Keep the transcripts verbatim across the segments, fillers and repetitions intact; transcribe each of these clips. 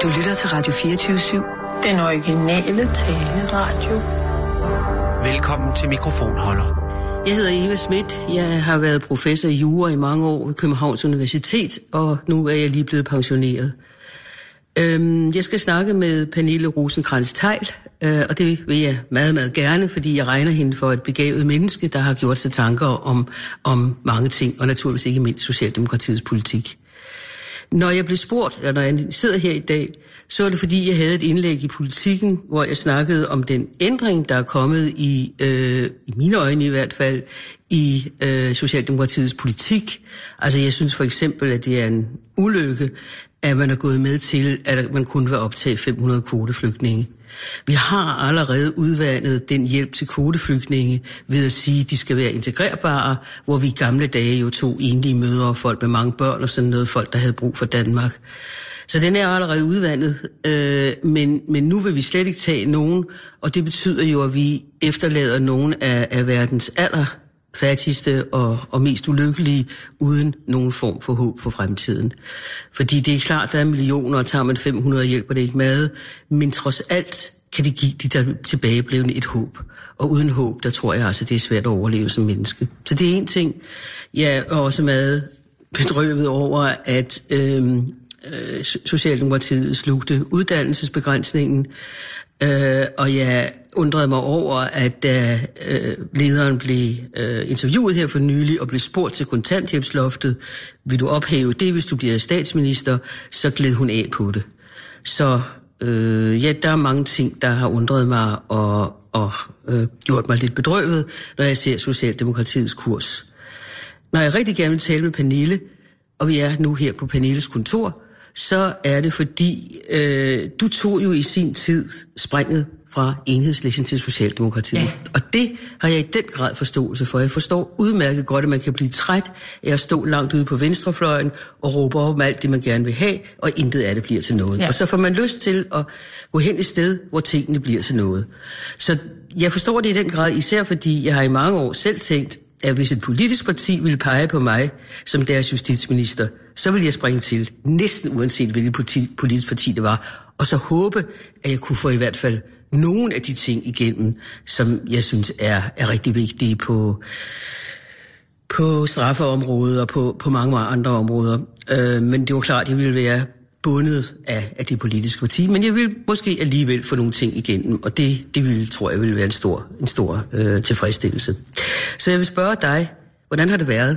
Du lytter til Radio fireogtyve syv. Den originale taleradio. Velkommen til mikrofonholder. Jeg hedder Eva Schmidt. Jeg har været professor i jura i mange år ved Københavns Universitet, og nu er jeg lige blevet pensioneret. Jeg skal snakke med Pernille Rosenkrantz-Theil, og det vil jeg meget, meget gerne, fordi jeg regner hende for et begavet menneske, der har gjort sig tanker om, om mange ting, og naturligvis ikke mindst Socialdemokratiets politik. Når jeg blev spurgt, eller når jeg sidder her i dag, så er det fordi, jeg havde et indlæg i Politikken, hvor jeg snakkede om den ændring, der er kommet i, øh, i mine øjne i hvert fald, i øh, Socialdemokratiets politik. Altså jeg synes for eksempel, at det er en ulykke, at man er gået med til, at man kunne være optaget fem hundrede kvoteflygtninge. Vi har allerede udvandet den hjælp til kvoteflygtninge ved at sige, at de skal være integrerbare, hvor vi i gamle dage jo tog enlige mødre og folk med mange børn og sådan noget, folk der havde brug for Danmark. Så den er allerede udvandet, øh, men, men nu vil vi slet ikke tage nogen, og det betyder jo, at vi efterlader nogen af, af verdens aller fattigste og, og mest ulykkelige, uden nogen form for håb for fremtiden. Fordi det er klart, der er millioner, og tager man fem hundrede hjælper det ikke meget, men trods alt kan det give de der tilbageblevende et håb. Og uden håb, der tror jeg altså, det er svært at overleve som menneske. Så det er en ting. Jeg er også meget bedrøvet over, at øh, øh, Socialdemokratiet slugte uddannelsesbegrænsningen, øh, og jeg undrede mig over, at da øh, lederen blev øh, interviewet her for nylig og blev spurgt til kontanthjælpsloftet, vil du ophæve det, hvis du bliver statsminister, så gled hun af på det. Så øh, ja, der er mange ting, der har undret mig og, og øh, gjort mig lidt bedrøvet, når jeg ser Socialdemokratiets kurs. Når jeg rigtig gerne vil tale med Pernille, og vi er nu her på Pernilles kontor, så er det fordi, øh, du tog jo i sin tid springet fra Enhedslisten til Socialdemokratiet. Ja. Og det har jeg i den grad forståelse for. Jeg forstår udmærket godt, at man kan blive træt af at stå langt ude på venstrefløjen og råbe op om alt det, man gerne vil have, og intet af det bliver til noget. Ja. Og så får man lyst til at gå hen et sted, hvor tingene bliver til noget. Så jeg forstår det i den grad, især fordi jeg har i mange år selv tænkt, at hvis et politisk parti ville pege på mig som deres justitsminister, så ville jeg springe til, næsten uanset hvilket politisk parti det var, og så håbe, at jeg kunne få i hvert fald nogle af de ting igennem, som jeg synes er, er rigtig vigtige på, på straffeområdet og på, på mange andre områder. Øh, men det var klart, at jeg ville være bundet af, af det politiske parti, men jeg ville måske alligevel få nogle ting igennem, og det, det ville, tror jeg, ville være en stor, en stor øh, tilfredsstillelse. Så jeg vil spørge dig, hvordan har det været?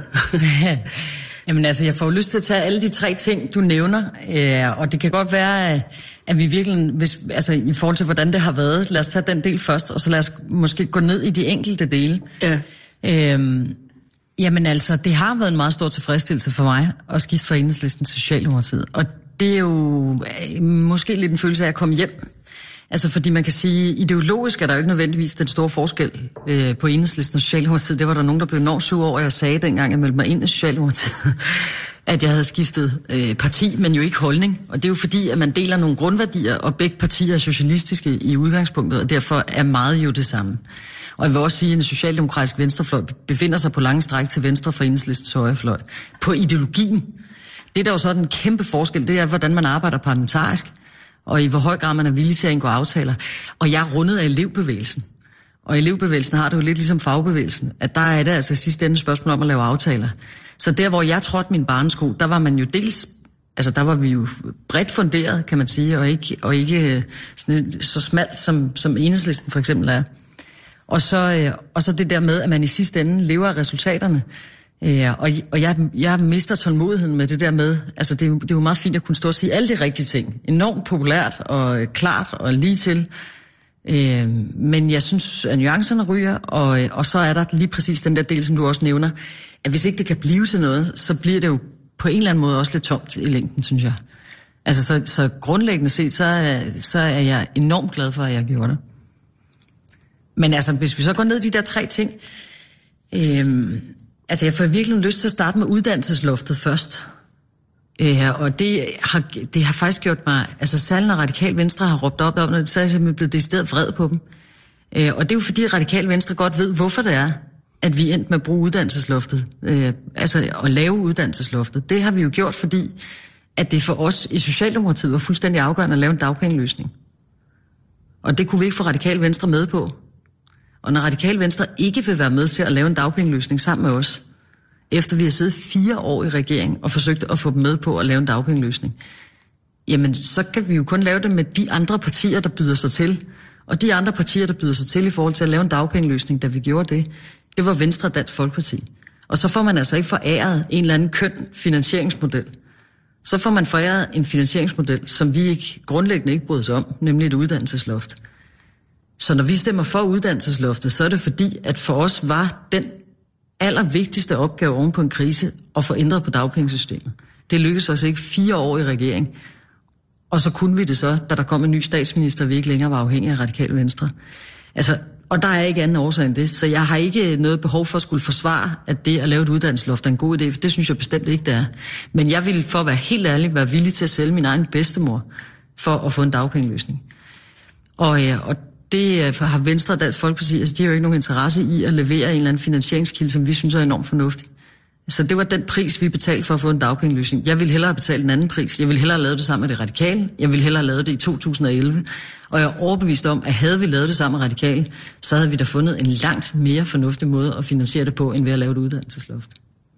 Jamen altså, jeg får lyst til at tage alle de tre ting, du nævner, øh, og det kan godt være, at vi virkelig, hvis, altså i forhold til, hvordan det har været, lad os tage den del først, og så lad os måske gå ned i de enkelte dele. Ja. Øhm, jamen altså, det har været en meget stor tilfredsstillelse for mig at skifte fra Enhedslisten til Socialdemokratiet, og det er jo øh, måske lidt en følelse af at komme hjem. Altså fordi man kan sige, ideologisk er der jo ikke nødvendigvis den store forskel øh, på Enhedslisten og Socialdemokratiet. Det var der nogen, der blev enormt sure over, jeg sagde dengang, jeg meldte mig ind i Socialdemokratiet, at jeg havde skiftet øh, parti, men jo ikke holdning. Og det er jo fordi, at man deler nogle grundværdier, og begge partier er socialistiske i udgangspunktet, og derfor er meget jo det samme. Og jeg vil også sige, at en socialdemokratisk venstrefløj befinder sig på lange stræk til venstre for Enhedslistens højrefløj. På ideologien. Det der jo så er den kæmpe forskel, det er, hvordan man arbejder parlamentarisk, og i hvor høj grad man er villig til at indgå aftaler. Og jeg er rundet af elevbevægelsen. Og elevbevægelsen har det jo lidt ligesom fagbevægelsen, at der er det altså sidste ende spørgsmål om at lave aftaler. Så der, hvor jeg trådte min barnesko, der var man jo dels, altså der var vi jo bredt funderet, kan man sige, og ikke, og ikke sådan, så smalt, som, som Enhedslisten for eksempel er. Og så, og så det der med, at man i sidste ende lever af resultaterne. Og, og jeg, jeg mister tålmodigheden med det der med, altså det, det er jo meget fint at kunne stå og sige alle de rigtige ting. Enormt populært og klart og lige til. Øh, men jeg synes, at nuancerne ryger, og, og så er der lige præcis den der del, som du også nævner, at hvis ikke det kan blive til noget, så bliver det jo på en eller anden måde også lidt tomt i længden, synes jeg. Altså så, så grundlæggende set, så, så er jeg enormt glad for, at jeg gjorde det. Men altså, hvis vi så går ned i de der tre ting, øh, altså jeg får virkelig lyst til at starte med uddannelsesloftet først. Øh, og det har, det har faktisk gjort mig, altså særligt når Radikal Venstre har råbt op om det, så er jeg simpelthen blevet decideret vred på dem. Øh, og det er jo fordi Radikal Venstre godt ved, hvorfor det er, at vi endte med at bruge uddannelsesloftet. Øh, altså at lave uddannelsesloftet. Det har vi jo gjort, fordi at det for os i Socialdemokratiet var fuldstændig afgørende at lave en dagpengeløsning. Og det kunne vi ikke få Radikal Venstre med på. Og når Radikal Venstre ikke vil være med til at lave en dagpengeløsning sammen med os, efter vi har siddet fire år i regering og forsøgt at få dem med på at lave en dagpengeløsning, jamen så kan vi jo kun lave det med de andre partier, der byder sig til. Og de andre partier, der byder sig til i forhold til at lave en dagpengeløsning, da vi gjorde det, det var Venstre og Dansk Folkeparti. Og så får man altså ikke foræret en eller anden køn finansieringsmodel. Så får man foræret en finansieringsmodel, som vi ikke grundlæggende ikke bryder sig om, nemlig et uddannelsesloft. Så når vi stemmer for uddannelsesloftet, så er det fordi, at for os var den allervigtigste opgave oven på en krise at få ændret på dagpengesystemet. Det lykkedes os ikke fire år i regering. Og så kunne vi det så, da der kom en ny statsminister, vi ikke længere var afhængige af Radikal Venstre. Altså, og der er ikke anden årsag end det, så jeg har ikke noget behov for at skulle forsvare, at det at lave et uddannelsesloft er en god idé, for det synes jeg bestemt ikke, det er. Men jeg vil, for at være helt ærlig, være villig til at sælge min egen bedstemor for at få en dagpengeløsning. Og, og det har Venstre og Dansk Folkeparti, altså de har jo ikke nogen interesse i at levere en eller anden finansieringskilde, som vi synes er enormt fornuftig. Så det var den pris, vi betalte for at få en dagpengeløsning. Jeg ville hellere have betalt en anden pris. Jeg ville hellere have lavet det sammen med det Radikale. Jeg ville hellere have lavet det i to tusind og elleve. Og jeg er overbevist om, at havde vi lavet det sammen med Radikale, så havde vi da fundet en langt mere fornuftig måde at finansiere det på, end ved at lave et uddannelsesloft.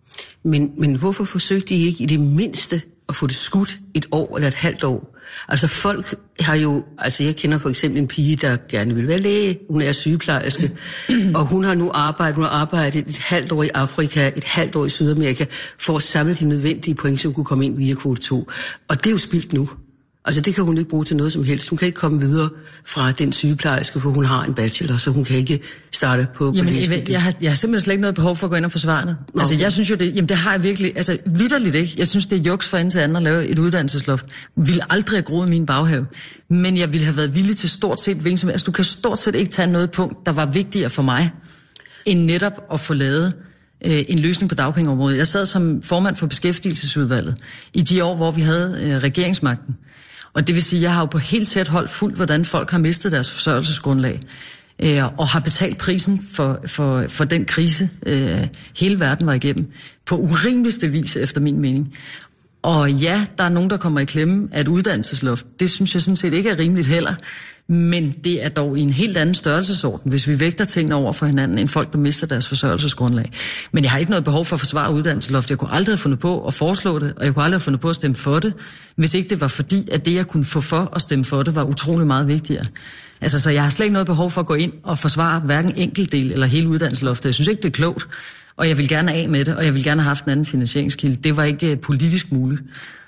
Men, men hvorfor forsøgte I ikke i det mindste at få det skudt et år eller et halvt år? Altså folk har jo, altså jeg kender for eksempel en pige, der gerne vil være læge, hun er sygeplejerske, og hun har nu arbejdet, hun har arbejdet et halvt år i Afrika, et halvt år i Sydamerika, for at samle de nødvendige point, som kunne komme ind via kvote to. Og det er jo spildt nu. Altså det kan hun ikke bruge til noget som helst. Hun kan ikke komme videre fra den sygeplejerske, for hun har en bachelor, så hun kan ikke starte på Jamen, jeg, jeg, har, jeg har simpelthen slet ikke noget behov for at gå ind og forsvare det. Okay. Altså jeg synes jo det, jamen det har jeg virkelig, altså vitterligt ikke. Jeg synes det er juks for en til anden at lave et uddannelsesloft. Jeg ville aldrig have groet min baghave. Men jeg ville have været villig til stort set hvilken som helst. Altså du kan stort set ikke tage noget punkt, der var vigtigere for mig, end netop at få lavet øh, en løsning på dagpengeområdet. Jeg sad som formand for beskæftigelsesudvalget i de år, hvor vi havde øh, regeringsmagten. Og det vil sige, at jeg har jo på helt sæt holdt fuldt, hvordan folk har mistet deres forsørgelsesgrundlag, øh, og har betalt prisen for, for, for den krise, øh, hele verden var igennem, på urimeligste vis, efter min mening. Og ja, der er nogen, der kommer i klemme af et uddannelsesloft. Det synes jeg sådan set ikke er rimeligt heller. Men det er dog i en helt anden størrelsesorden, hvis vi vægter tingene over for hinanden, end folk, der mister deres forsørgelsesgrundlag. Men jeg har ikke noget behov for at forsvare uddannelsesloft. Jeg kunne aldrig have fundet på at foreslå det, og jeg kunne aldrig have fundet på at stemme for det, hvis ikke det var fordi, at det, jeg kunne få for at stemme for det, var utrolig meget vigtigere. Altså, så jeg har slet ikke noget behov for at gå ind og forsvare hverken enkeltdel eller hele uddannelsesloftet. Jeg synes ikke, det er klogt, og jeg vil gerne af med det, og jeg vil gerne have haft en anden finansieringskilde. Det var ikke politisk muligt.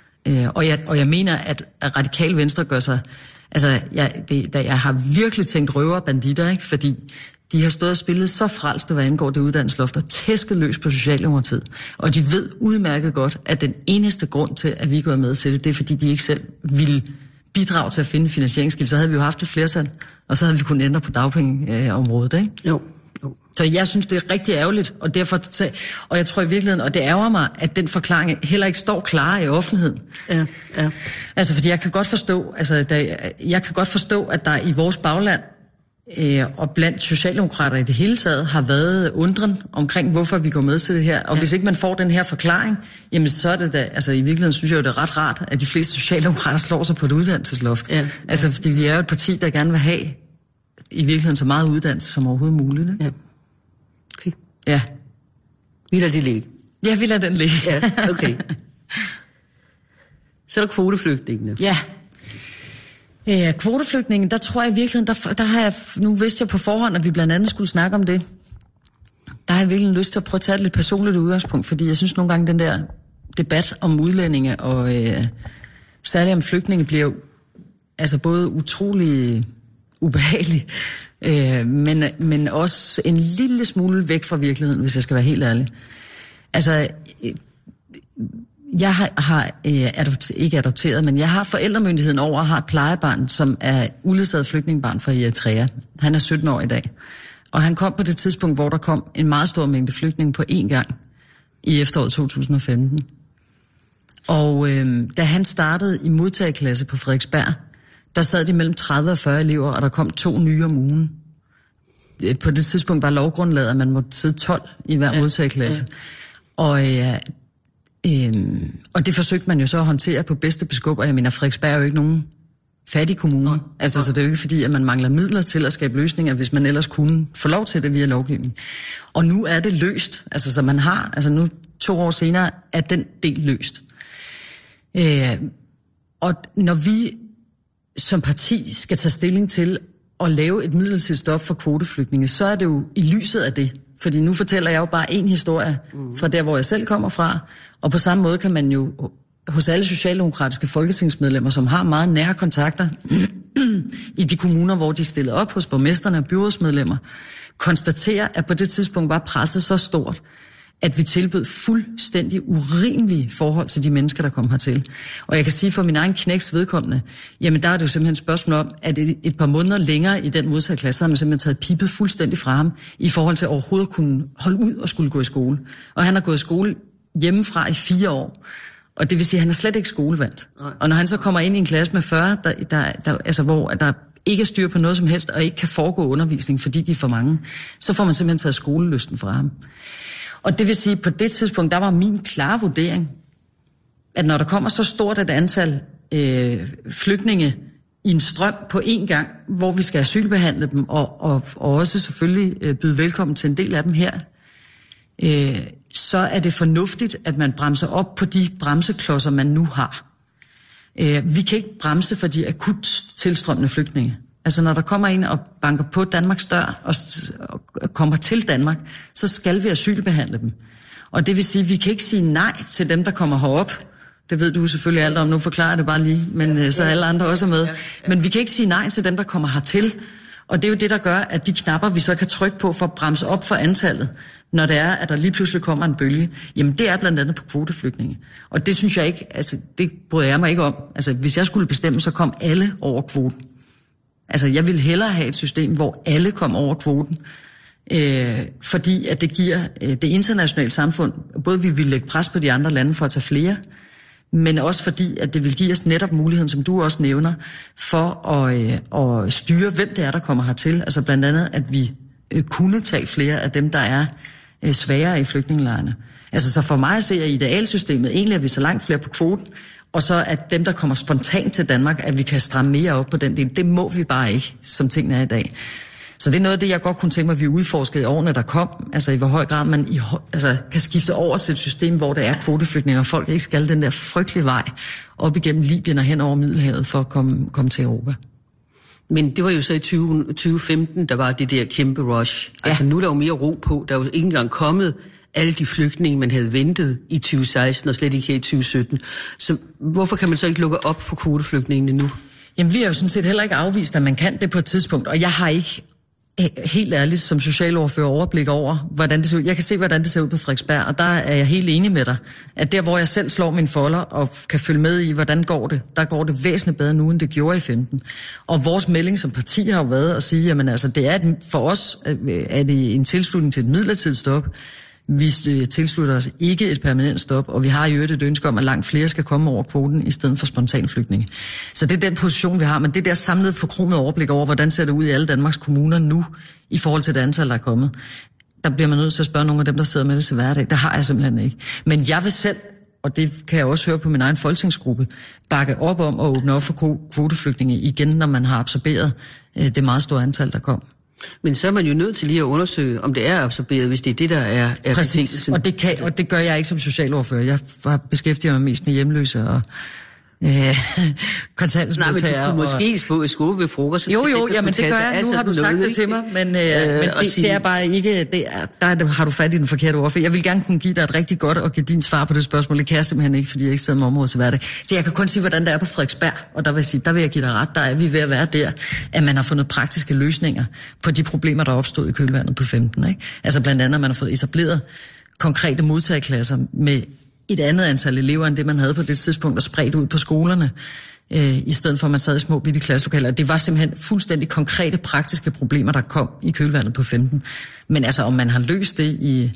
Og jeg, og jeg mener, at Radikal Venstre gør sig... Altså, jeg, det, da jeg har virkelig tænkt røver og banditter, ikke? Fordi de har stået og spillet så frelst, hvad angår det uddannelsesloft, og tæsket løs på Socialdemokratiet. Og de ved udmærket godt, at den eneste grund til, at vi går med til det, det er, fordi de ikke selv ville bidrage til at finde finansieringskilde. Så havde vi jo haft et flertal, og så havde vi kunnet ændre på dagpengeområdet, ikke? Jo. Jo. Så jeg synes, det er rigtig ærgerligt, og derfor, og jeg tror i virkeligheden, og det ærger mig, at den forklaring heller ikke står klar i offentligheden. Ja, ja. Altså, fordi jeg kan godt forstå, altså, der, jeg kan godt forstå, at der i vores bagland, øh, og blandt socialdemokrater i det hele taget, har været undren omkring, hvorfor vi går med til det her. Og ja. Hvis ikke man får den her forklaring, jamen så er det da, altså i virkeligheden synes jeg jo, det er ret rart, at de fleste socialdemokrater slår sig på et uddannelsesloft. Ja. Altså, fordi vi er jo et parti, der gerne vil have i virkeligheden så meget uddannelse som overhovedet muligt. Ikke? Ja. Okay. Ja. Vi lader det ligge. Ja, vi lader den ligge. Ja, okay. Så er der kvoteflygtningene. Ja. Ja, kvoteflygtningen, der tror jeg i virkeligheden, der, der har jeg, nu vidste jeg på forhånd, at vi blandt andet skulle snakke om det. Der har jeg virkelig lyst til at prøve at tage et lidt personligt udgangspunkt, fordi jeg synes nogle gange, den der debat om udlændinge og øh, særligt om flygtninge bliver jo altså både utrolig ubehagelig, øh, men, men også en lille smule væk fra virkeligheden, hvis jeg skal være helt ærlig. Altså, jeg har, har øh, adopter, ikke adopteret, men jeg har forældremyndigheden over og har et plejebarn, som er uledsaget flygtningebarn fra Eritrea. Han er sytten år i dag. Og han kom på det tidspunkt, hvor der kom en meget stor mængde flygtninge på én gang i efteråret to tusind og femten. Og øh, da han startede i modtageklasse på Frederiksberg, der sad de mellem tredive og fyrre elever, og der kom to nye om ugen. På det tidspunkt var lovgrundlaget, at man måtte sidde tolv i hver ja, modtageklasse. Ja. Og, ja, Øhm, og det forsøgte man jo så at håndtere på bedste beskub, og jeg mener, Frederiksberg er jo ikke nogen fattig kommune. Mm. Altså, så det er jo ikke fordi, at man mangler midler til at skabe løsninger, hvis man ellers kunne få lov til det via lovgivning. Og nu er det løst. Altså, så man har, altså nu to år senere, er den del løst. Øh, og når vi som parti skal tage stilling til at lave et midlertidigt stop for kvoteflygtninge, så er det jo i lyset af det. Fordi nu fortæller jeg jo bare en historie fra der, hvor jeg selv kommer fra. Og på samme måde kan man jo hos alle socialdemokratiske folketingsmedlemmer, som har meget nære kontakter i de kommuner, hvor de stillede op hos borgmesterne og byrådsmedlemmer, konstatere, at på det tidspunkt var presset så stort, at vi tilbød fuldstændig urimelige forhold til de mennesker, der kom hertil. Og jeg kan sige for min egen knæks vedkommende, jamen der er det jo simpelthen et spørgsmål om, at et par måneder længere i den modtagerklasse, har man simpelthen taget pippet fuldstændig fra ham, i forhold til overhovedet at kunne holde ud og skulle gå i skole. Og han har gået i skole hjemmefra i fire år. Og det vil sige, at han er slet ikke skolevandt. Og når han så kommer ind i en klasse med fyrre, der, der, der, altså, hvor der ikke er styr på noget som helst, og ikke kan foregå undervisning, fordi de er for mange, så får man simpelthen taget skolelysten fra ham. Og det vil sige, at på det tidspunkt, der var min klare vurdering, at når der kommer så stort et antal øh, flygtninge i en strøm på én gang, hvor vi skal asylbehandle dem, og, og, og også selvfølgelig øh, byde velkommen til en del af dem her, øh, så er det fornuftigt, at man bremser op på de bremseklodser, man nu har. Øh, vi kan ikke bremse for de akut tilstrømmende flygtninge. Altså når der kommer en og banker på Danmarks dør og, og kommer til Danmark, så skal vi asylbehandle dem. Og det vil sige, at vi kan ikke sige nej til dem, der kommer herop. Det ved du selvfølgelig alt om, nu forklarer jeg det bare lige, men ja, så alle andre også er med. Ja, ja. Men vi kan ikke sige nej til dem, der kommer hertil. Og det er jo det, der gør, at de knapper, vi så kan trykke på for at bremse op for antallet, når det er, at der lige pludselig kommer en bølge, jamen det er blandt andet på kvoteflygtninge. Og det synes jeg ikke, altså det bryder jeg mig ikke om. Altså hvis jeg skulle bestemme, så kom alle over kvoten. Altså, jeg vil hellere have et system, hvor alle kommer over kvoten, øh, fordi at det giver øh, det internationale samfund, både vi vil lægge pres på de andre lande for at tage flere, men også fordi, at det vil give os netop muligheden, som du også nævner, for at, øh, at styre, hvem det er, der kommer hertil. Altså blandt andet, at vi øh, kunne tage flere af dem, der er øh, svagere i flygtningelejrene. Altså, så for mig ser jeg idealsystemet egentlig, at vi så langt flere på kvoten, og så at dem, der kommer spontant til Danmark, at vi kan stramme mere op på den del. Det må vi bare ikke, som tingene er i dag. Så det er noget af det, jeg godt kunne tænke mig, at vi udforskede i årene, der kom. Altså i hvor høj grad man i, altså, kan skifte over til et system, hvor der er kvoteflygtninge, og folk ikke skal den der frygtelige vej op igennem Libyen og hen over Middelhavet for at komme, komme til Europa. Men det var jo så i tyve femten, der var det der kæmpe rush. Ja. Altså nu er der jo mere ro på. Der er jo ikke engang kommet alle de flygtninge, man havde ventet i tyve seksten og slet ikke i tyve sytten. Så hvorfor kan man så ikke lukke op for kvoteflygtningene nu? Jamen, vi har jo sådan set heller ikke afvist, at man kan det på et tidspunkt, og jeg har ikke helt ærligt som socialordfører overblik over, hvordan det ser ud. Jeg kan se, hvordan det ser ud på Frederiksberg, og der er jeg helt enig med dig, at der, hvor jeg selv slår mine folder og kan følge med i, hvordan går det, der går det væsentligt bedre nu, end det gjorde i femten. Og vores melding som parti har jo været at sige, jamen altså, det er et, for os er det en tilslutning til et midlertidigt stop. Vi tilslutter os ikke et permanent stop, og vi har jo et ønske om, at langt flere skal komme over kvoten i stedet for spontanflygtninge. Så det er den position, vi har, men det der samlede forkromet overblik over, hvordan ser det ud i alle Danmarks kommuner nu, i forhold til det antal, der er kommet. Der bliver man nødt til at spørge nogle af dem, der sidder med det til hverdag. Det har jeg simpelthen ikke. Men jeg vil selv, og det kan jeg også høre på min egen folketingsgruppe, bakke op om at åbne op for kvoteflygtninge igen, når man har absorberet det meget store antal, der kom. Men så er man jo nødt til lige at undersøge, om det er absorberet, hvis det er det, der er, er præcis, og det, kan, og det gør jeg ikke som socialordfører. Jeg har beskæftiget mig mest med hjemløse og øh, kontanthjælpsmodtagere. Nej, men du kunne måske spå i skole ved frokost. Jo, jo, jamen det gør jeg. Nu har du sagt det til mig, men, øh, øh, men det, det er bare ikke, det er, der har du fat i den forkerte ordfører. Jeg vil gerne kunne give dig et rigtig godt og give din svar på det spørgsmål. Det kan jeg simpelthen ikke, fordi jeg ikke sidder med området til hverdag. Så jeg kan kun sige, hvordan det er på Frederiksberg, og der vil, sige, der vil jeg give dig ret. Der er vi ved at være der, at man har fundet praktiske løsninger på de problemer, der opstod i kølvandet på femten. Ikke? Altså blandt andet, at man har fået etableret konkrete modtageklasser med et andet antal elever, end det man havde på det tidspunkt, og spredt ud på skolerne, øh, i stedet for at man sad i små bitte klasselokaler. Det var simpelthen fuldstændig konkrete, praktiske problemer, der kom i kølvandet på femten. Men altså, om man har løst det i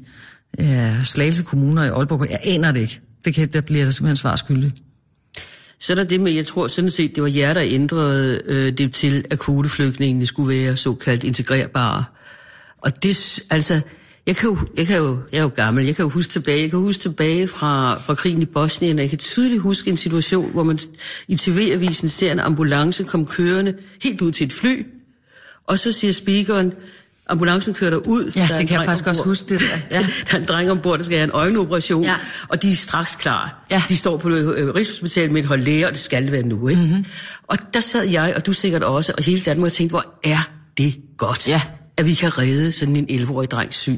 øh, Slagelse kommuner i Aalborg, jeg aner det ikke. Det kan, der bliver der simpelthen svarskyldig. Så er der det med, jeg tror sådan set, det var jer, der ændrede øh, det til, at kvoteflygtningene skulle være såkaldt integrerbare. Og det, altså, Jeg kan jo, jeg kan jo, jeg er jo gammel, jeg kan jo huske tilbage, jeg kan huske tilbage fra, fra krigen i Bosnien, og jeg kan tydeligt huske en situation, hvor man i T V-avisen ser en ambulance komme kørende helt ud til et fly, og så siger speakeren, ambulancen kører derud. Ja, der det kan jeg faktisk ombord. også huske det der. Ja. Der er en dreng ombord, der skal have en øjenoperation, ja. Og de er straks klar. Ja. De står på øh, Rigshospitalet med et hold læger, og det skal det være nu, ikke? Mm-hmm. Og der sad jeg, og du sikkert også, og hele Danmark og tænkte, hvor er det godt, ja. at vi kan redde sådan en elleve-årig drengs syn.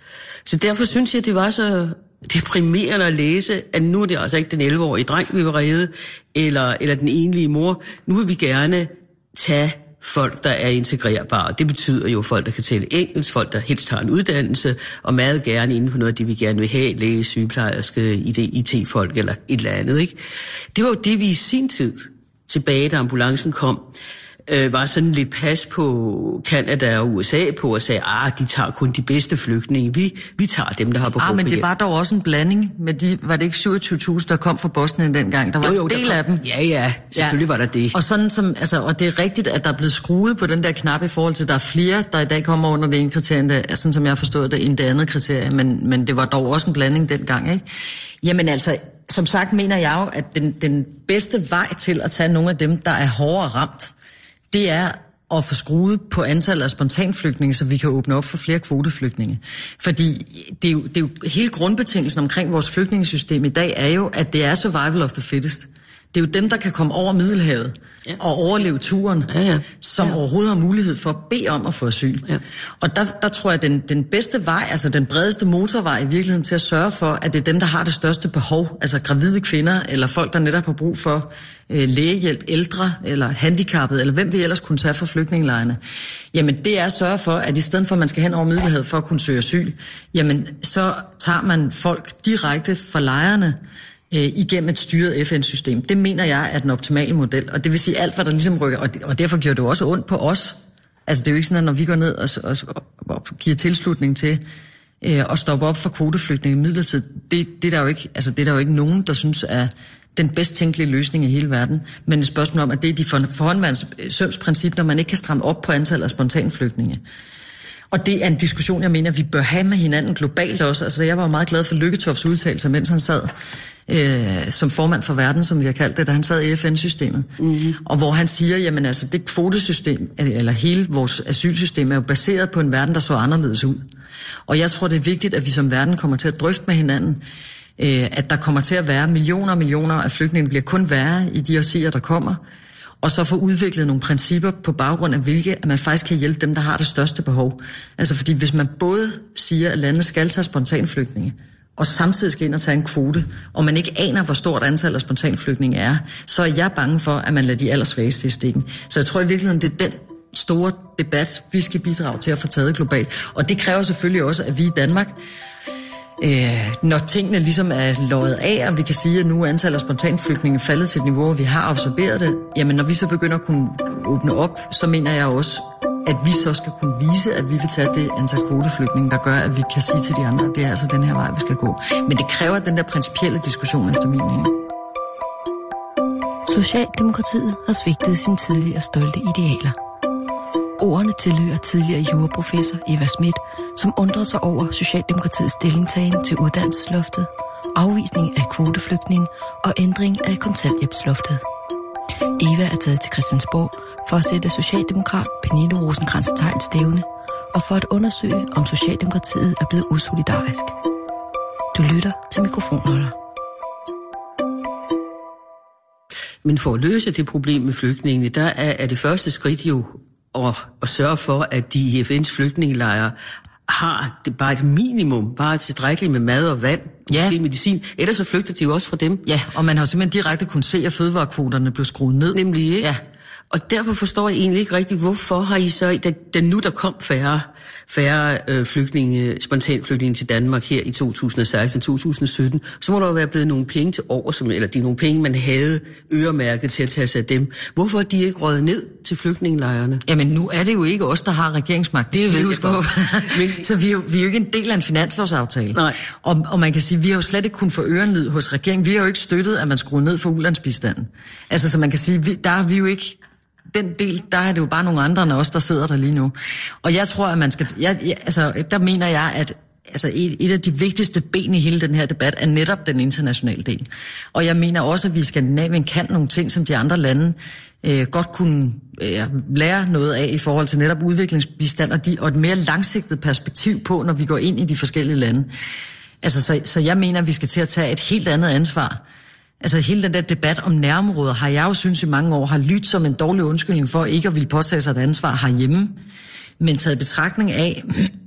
Så derfor synes jeg, det var så deprimerende at læse, at nu er det altså ikke den elleve-årige dreng, vi vil redde, eller, eller den enlige mor. Nu vil vi gerne tage folk, der er integrerbare. Det betyder jo folk, der kan tale engelsk, folk, der helst har en uddannelse, og meget gerne inden for noget af det, vi gerne vil have, læge, sygeplejerske, I T-folk eller et eller andet, ikke? Det var jo det, vi i sin tid, tilbage da ambulancen kom, øh, var sådan lidt pas på Canada og U S A på, og sagde, ah, de tager kun de bedste flygtninge. Vi, vi tager dem, der har behov for hjælp. Ah, men det var dog også en blanding med de, var det ikke syvogtyve tusind, der kom fra Bosnien dengang? Der var jo, jo, en del kom, af dem. Ja, ja, selvfølgelig ja. Var der det. Og sådan som, altså, og det er rigtigt, at der er blevet skruet på den der knap i forhold til, at der er flere, der i dag kommer under det ene kriterie, sådan som jeg har forstået det, end det andet kriterie, men, men det var dog også en blanding dengang, ikke? Jamen altså, som sagt mener jeg jo, at den, den bedste vej til at tage nogle af dem, der er hårdere ramt, det er at få skruet på antallet af spontanflygtninge, så vi kan åbne op for flere kvoteflygtninge. Fordi det er jo, det er jo hele grundbetingelsen omkring vores flygtningesystem i dag, er jo, at det er survival of the fittest. Det er jo dem, der kan komme over Middelhavet ja. Og overleve turen, ja, ja. Som ja. Overhovedet har mulighed for at bede om at få asyl. Ja. Og der, der tror jeg, at den, den bedste vej, altså den bredeste motorvej i virkeligheden til at sørge for, at det er dem, der har det største behov, altså gravide kvinder, eller folk, der netop har brug for øh, lægehjælp, ældre, eller handicappede, eller hvem vi ellers kunne tage fra flygtningelejrene. Jamen det er at sørge for, at i stedet for, at man skal hen over Middelhavet for at kunne søge asyl, jamen så tager man folk direkte fra lejrene, igennem et styret F N-system. Det mener jeg er den optimale model, og det vil sige alt, hvad der ligesom rykker, og, det, og derfor gjorde det jo også ondt på os. Altså det er jo ikke sådan, at når vi går ned og, og, og, og giver tilslutning til øh, at stoppe op for kvoteflygtninge midlertid, det, det, er der jo ikke, altså, det er der jo ikke nogen, der synes er den bedst tænkelige løsning i hele verden. Men et spørgsmål om, at det er de for, forhåndværende sømsprincip, når man ikke kan stramme op på antallet af spontanflygtninge. Og det er en diskussion, jeg mener, vi bør have med hinanden globalt også. Altså jeg var meget glad for Lykketofts udtalelser, mens han sad øh, som formand for verden, som vi har kaldt det, da han sad i F N-systemet. Mm-hmm. Og hvor han siger, jamen altså det kvotesystem, eller hele vores asylsystem er jo baseret på en verden, der så anderledes ud. Og jeg tror, det er vigtigt, at vi som verden kommer til at drøfte med hinanden, øh, at der kommer til at være millioner og millioner af flygtninge, bliver kun værre i de årtier, der kommer, og så få udviklet nogle principper på baggrund af hvilke, at man faktisk kan hjælpe dem, der har det største behov. Altså fordi hvis man både siger, at landet skal tage spontanflygtninge, og samtidig skal ind og tage en kvote, og man ikke aner, hvor stort antal af spontanflygtninge er, så er jeg bange for, at man lader de allersvageste i stikken. Så jeg tror i virkeligheden, det er den store debat, vi skal bidrage til at få taget globalt. Og det kræver selvfølgelig også, at vi i Danmark, Øh, når tingene ligesom er løjet af, og vi kan sige, at nu er antallet af spontanflygtninge faldet til et niveau, hvor vi har observeret det, jamen når vi så begynder at kunne åbne op, så mener jeg også, at vi så skal kunne vise, at vi vil tage det antal kvoteflygtninge, der gør, at vi kan sige til de andre, at det er altså den her vej, vi skal gå. Men det kræver den der principielle diskussion, efter min mening. Socialdemokratiet har svigtet sine tidligere stolte idealer. Ordene tilhører tidligere juraprofessor Eva Smith, som undrer sig over Socialdemokratiets stillingtagen til uddannelsesloftet, afvisning af kvoteflygtning og ændring af kontanthjælpsloftet. Eva er taget til Christiansborg for at sætte socialdemokrat Pernille Rosenkrantz-Theil stævne og for at undersøge, om Socialdemokratiet er blevet usolidarisk. Du lytter til Mikrofonholder. Men for at løse det problem med flygtningene, der er, er det første skridt jo at, at sørge for, at de i F N's flygtningelejre har det bare et minimum, bare tilstrækkeligt med mad og vand, ja. Måske medicin. Ellers så flygter de jo også fra dem. Ja, og man har simpelthen direkte kunnet se, at fødevarekvoterne blev skruet ned. Nemlig, ikke? Ja. Og derfor forstår jeg egentlig ikke rigtigt, hvorfor har I så, da, da nu der kom færre, færre øh, flygtninge, spontanflygtninge til Danmark her i to tusind og seksten til to tusind og sytten, så må der jo være blevet nogle penge til over, som, eller de nogle penge, man havde øremærket til at tage sig af dem. Hvorfor er de ikke røget ned til flygtningelejrene? Jamen nu er det jo ikke os, der har regeringsmagt. Det er vi huske på. Men, så vi er, jo, vi er jo ikke en del af en finanslovsaftale. Nej. Og, og man kan sige, vi har jo slet ikke kun få ørenlyd hos regeringen. Vi har jo ikke støttet, at man skruer ned for ulandsbistanden. Altså så man kan sige, vi, der er vi jo ikke... Den del, der er det jo bare nogle andre end os, der sidder der lige nu. Og jeg tror, at man skal... Jeg, jeg, altså, der mener jeg, at altså et, et af de vigtigste ben i hele den her debat er netop den internationale del. Og jeg mener også, at vi i Skandinavien kan nogle ting, som de andre lande øh, godt kunne øh, lære noget af i forhold til netop udviklingsbistand og, de, og et mere langsigtet perspektiv på, når vi går ind i de forskellige lande. Altså, så, så jeg mener, at vi skal til at tage et helt andet ansvar. Altså hele den der debat om nærområder har jeg jo synes i mange år har lyttet som en dårlig undskyldning for ikke at ville påtage sig et ansvar herhjemme. Men taget i betragtning af,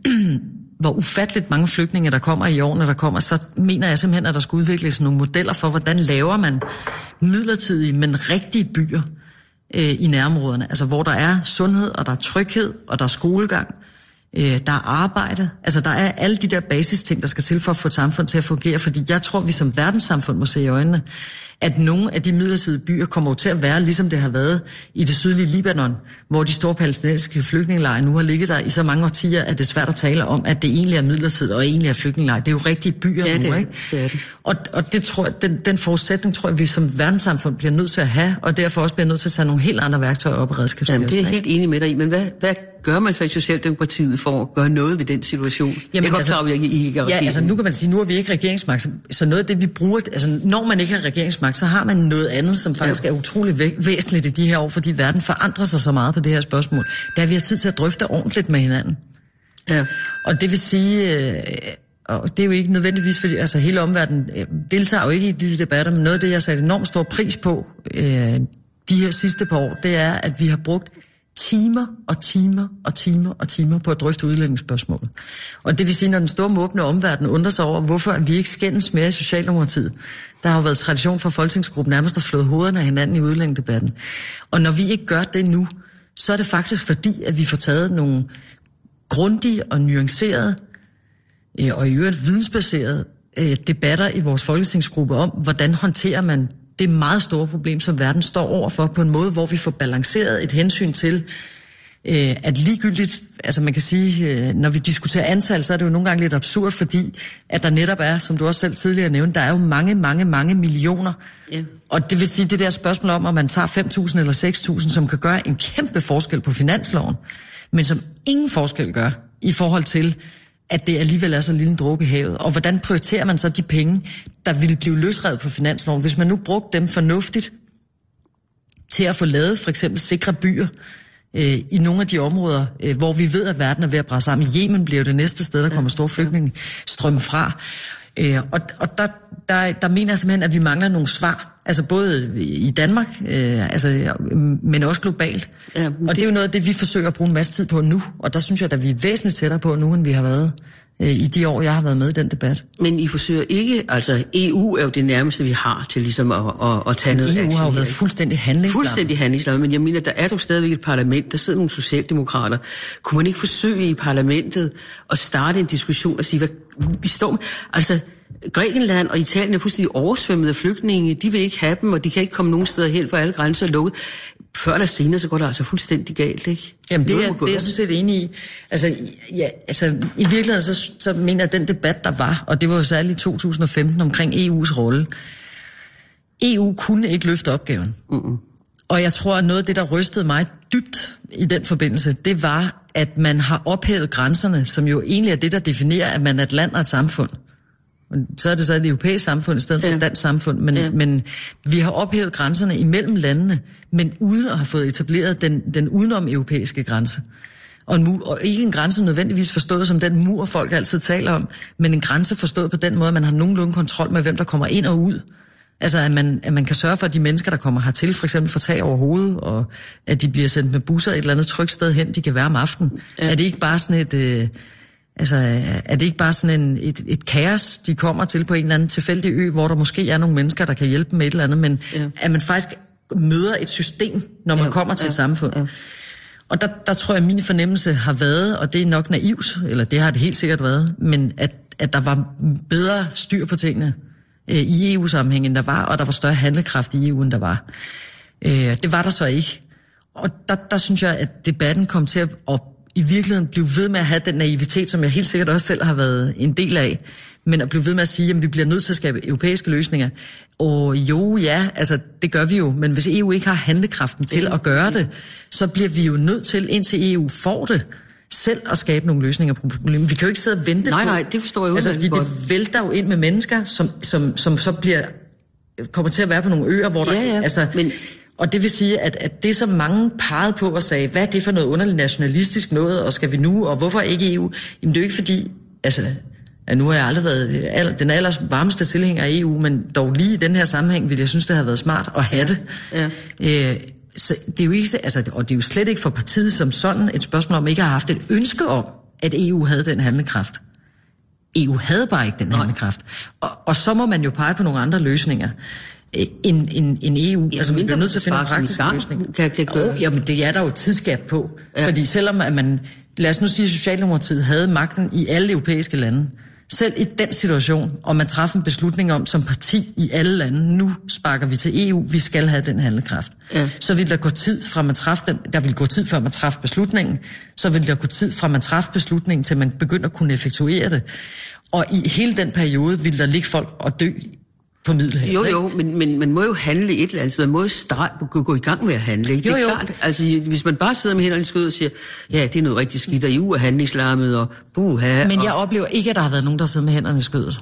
hvor ufatteligt mange flygtninge der kommer i årene, der kommer, så mener jeg simpelthen, at der skal udvikles nogle modeller for, hvordan laver man midlertidige, men rigtige byer øh, i nærområderne. Altså hvor der er sundhed, og der er tryghed, og der er skolegang, øh, der er arbejde. Altså der er alle de der basisting, der skal til for at få et samfund til at fungere. Fordi jeg tror, vi som verdenssamfund må se i øjnene, at nogle af de midlertidige byer kommer til at være, ligesom det har været i det sydlige Libanon, hvor de store palæstinensiske flygtningelejre nu har ligget der i så mange årtier, at det er svært at tale om, at det egentlig er midlertidigt og egentlig er flygtningelejre. Det er jo rigtige byer ja, nu, det, ikke? Det er det. Og, og det tror jeg, den, den forudsætning tror jeg, vi som verdenssamfund bliver nødt til at have, og derfor også bliver nødt til at tage nogle helt andre værktøjer op i redskabskassen. Jamen, det er jeg helt enig med dig i, men hvad, hvad gør man så i Socialdemokratiet for at gøre noget ved den situation? Jamen, jeg er godt altså, klar, at vi ikke, ikke er ja, altså nu kan man sige, nu har vi ikke regeringsmagt, så noget af det, vi bruger, altså når man ikke har regeringsmagt, så har man noget andet, som faktisk ja. er utrolig væ- væsentligt i de her år, fordi verden forandrer sig så meget på det her spørgsmål. Der vi har tid til at drøfte ordentligt med hinanden. Ja. Og det vil sige, øh, og det er jo ikke nødvendigvis, fordi altså hele omverdenen øh, deltager jo ikke i de debatter, men noget af det, jeg satte enormt stor pris på øh, de her sidste par år, det er, at vi har brugt timer og timer og timer og timer på at drøfte udlændingsspørgsmålet. Og det vil sige, når den store måbne omverden undrer sig over, hvorfor vi ikke skændes mere i Socialdemokratiet. Der har jo været tradition for folketingsgruppen nærmest at flå hovederne af hinanden i udlændingedebatten. Og når vi ikke gør det nu, så er det faktisk fordi, at vi får taget nogle grundige og nuancerede øh, og i øvrigt vidensbaserede øh, debatter i vores folketingsgruppe om, hvordan håndterer man det meget store problem, som verden står overfor, på en måde, hvor vi får balanceret et hensyn til, øh, at ligegyldigt, altså man kan sige, øh, når vi diskuterer antal, så er det jo nogle gange lidt absurd, fordi at der netop er, som du også selv tidligere nævnte, der er jo mange, mange, mange millioner. Yeah. Og det vil sige, det der spørgsmål om, at man tager fem tusind eller seks tusind, som kan gøre en kæmpe forskel på finansloven, men som ingen forskel gør i forhold til, at det alligevel er så en lille dråbe i havet. Og hvordan prioriterer man så de penge, der ville blive løsrevet på finansloven? Hvis man nu brugte dem fornuftigt til at få lavet for eksempel sikre byer øh, i nogle af de områder, øh, hvor vi ved, at verden er ved at brænde sammen. Yemen bliver det næste sted, der kommer store flygtningestrømme fra. Øh, og og der, der, der mener jeg simpelthen, at vi mangler nogle svar. Altså både i Danmark, øh, altså, men også globalt. Ja, og det... det er jo noget af det, vi forsøger at bruge en masse tid på nu. Og der synes jeg, at vi er væsentligt tættere på nu, end vi har været øh, i de år, jeg har været med i den debat. Men I forsøger ikke, altså E U er jo det nærmeste, vi har til ligesom at, at, at tage noget E U har jo været fuldstændig handlingslam. Fuldstændig handlingslam, men jeg mener, der er jo stadigvæk et parlament, der sidder nogle socialdemokrater. Kunne man ikke forsøge i parlamentet at starte en diskussion og sige, hvad vi står med? Altså... Grækenland og Italien er fuldstændig oversvømmet af flygtninge. De vil ikke have dem, og de kan ikke komme nogen steder hen, for alle grænser er lukket. Før eller senere, så går det altså fuldstændig galt, ikke? Jamen, det er, det er jeg sådan set enig i. Altså, ja, altså i virkeligheden, så, så mener jeg, at den debat, der var, og det var jo særligt i to tusind og femten omkring E U's rolle. E U kunne ikke løfte opgaven. Mm-mm. Og jeg tror, at noget af det, der rystede mig dybt i den forbindelse, det var, at man har ophævet grænserne, som jo egentlig er det, der definerer, at man er et land og et samfund. Så er det så et europæisk samfund i stedet for ja. et dansk samfund, men, ja. men vi har ophævet grænserne imellem landene, men uden at have fået etableret den, den udenom-europæiske grænse. Og, en mur, og ikke en grænse nødvendigvis forstået som den mur, folk altid taler om, men en grænse forstået på den måde, at man har nogenlunde kontrol med, hvem der kommer ind og ud. Altså, at man, at man kan sørge for, at de mennesker, der kommer hertil, for eksempel får tag over hovedet, og at de bliver sendt med busser et eller andet trygt sted hen, de kan være om aftenen. Ja. Er det ikke bare sådan et... Øh, Altså, er det ikke bare sådan en, et, et kaos, de kommer til på en eller anden tilfældig ø, hvor der måske er nogle mennesker, der kan hjælpe med et eller andet, men ja. at man faktisk møder et system, når man ja, kommer til ja, et samfund. Ja. Og der, der tror jeg, at min fornemmelse har været, og det er nok naivt, eller det har det helt sikkert været, men at, at der var bedre styr på tingene øh, i E U-sammenhæng, end der var, og der var større handlekraft i E U, end der var. Øh, det var der så ikke. Og der, der synes jeg, at debatten kom til at op i virkeligheden blive ved med at have den naivitet, som jeg helt sikkert også selv har været en del af, men at blive ved med at sige, at vi bliver nødt til at skabe europæiske løsninger. Og jo, ja, altså det gør vi jo, men hvis E U ikke har handlekraften til at gøre det, så bliver vi jo nødt til, indtil E U får det, selv at skabe nogle løsninger på problemet. Vi kan jo ikke sidde og vente nej, på... Nej, nej, det forstår jeg jo altså, fordi godt. det vælter jo ind med mennesker, som, som, som så bliver, kommer til at være på nogle øer, hvor der... Ja, ja, altså, men... Og det vil sige, at, at det, som mange pegede på og sagde, hvad er det for noget underligt nationalistisk noget, og skal vi nu, og hvorfor ikke E U? Jamen, det er jo ikke fordi... Altså, ja, nu har jeg aldrig været aller, den allers varmeste tilhænger af E U, men dog lige i den her sammenhæng, ville jeg synes, det har været smart at have det. Ja. Øh, så det er jo ikke, altså, og det er jo slet ikke for partiet som sådan et spørgsmål om, ikke har haft et ønske om, at E U havde den handlekraft. E U havde bare ikke den Nej. handlekraft. Og, og så må man jo pege på nogle andre løsninger end, end, end E U. Ja, altså, man bliver nødt til at finde en praktisk løsning. Kan, kan oh, jamen, det er der jo et tidsgab på. Ja. Fordi selvom at man, lad os nu sige, at Socialdemokratiet havde magten i alle europæiske lande, selv i den situation, og man træffer en beslutning om som parti i alle lande, nu sparker vi til E U, vi skal have den handlekraft. Ja. Så vil der gå tid fra man træffer den, der vil gå tid før man træffer beslutningen, så vil der gå tid fra man træffer beslutningen, til man begynder at kunne effektuere det. Og i hele den periode vil der ligge folk og dø på Middelhavet. Jo, jo, men, men man må jo handle et eller andet, så man må jo start, gå, gå i gang med at handle. Ikke? Jo, det er jo. klart. Altså, hvis man bare sidder med hænderne i skødet og siger, ja, det er noget rigtig skidt, og E U er handlingslammet, og buha. Men og... jeg oplever ikke, at der har været nogen, der sidder med hænderne i skødet.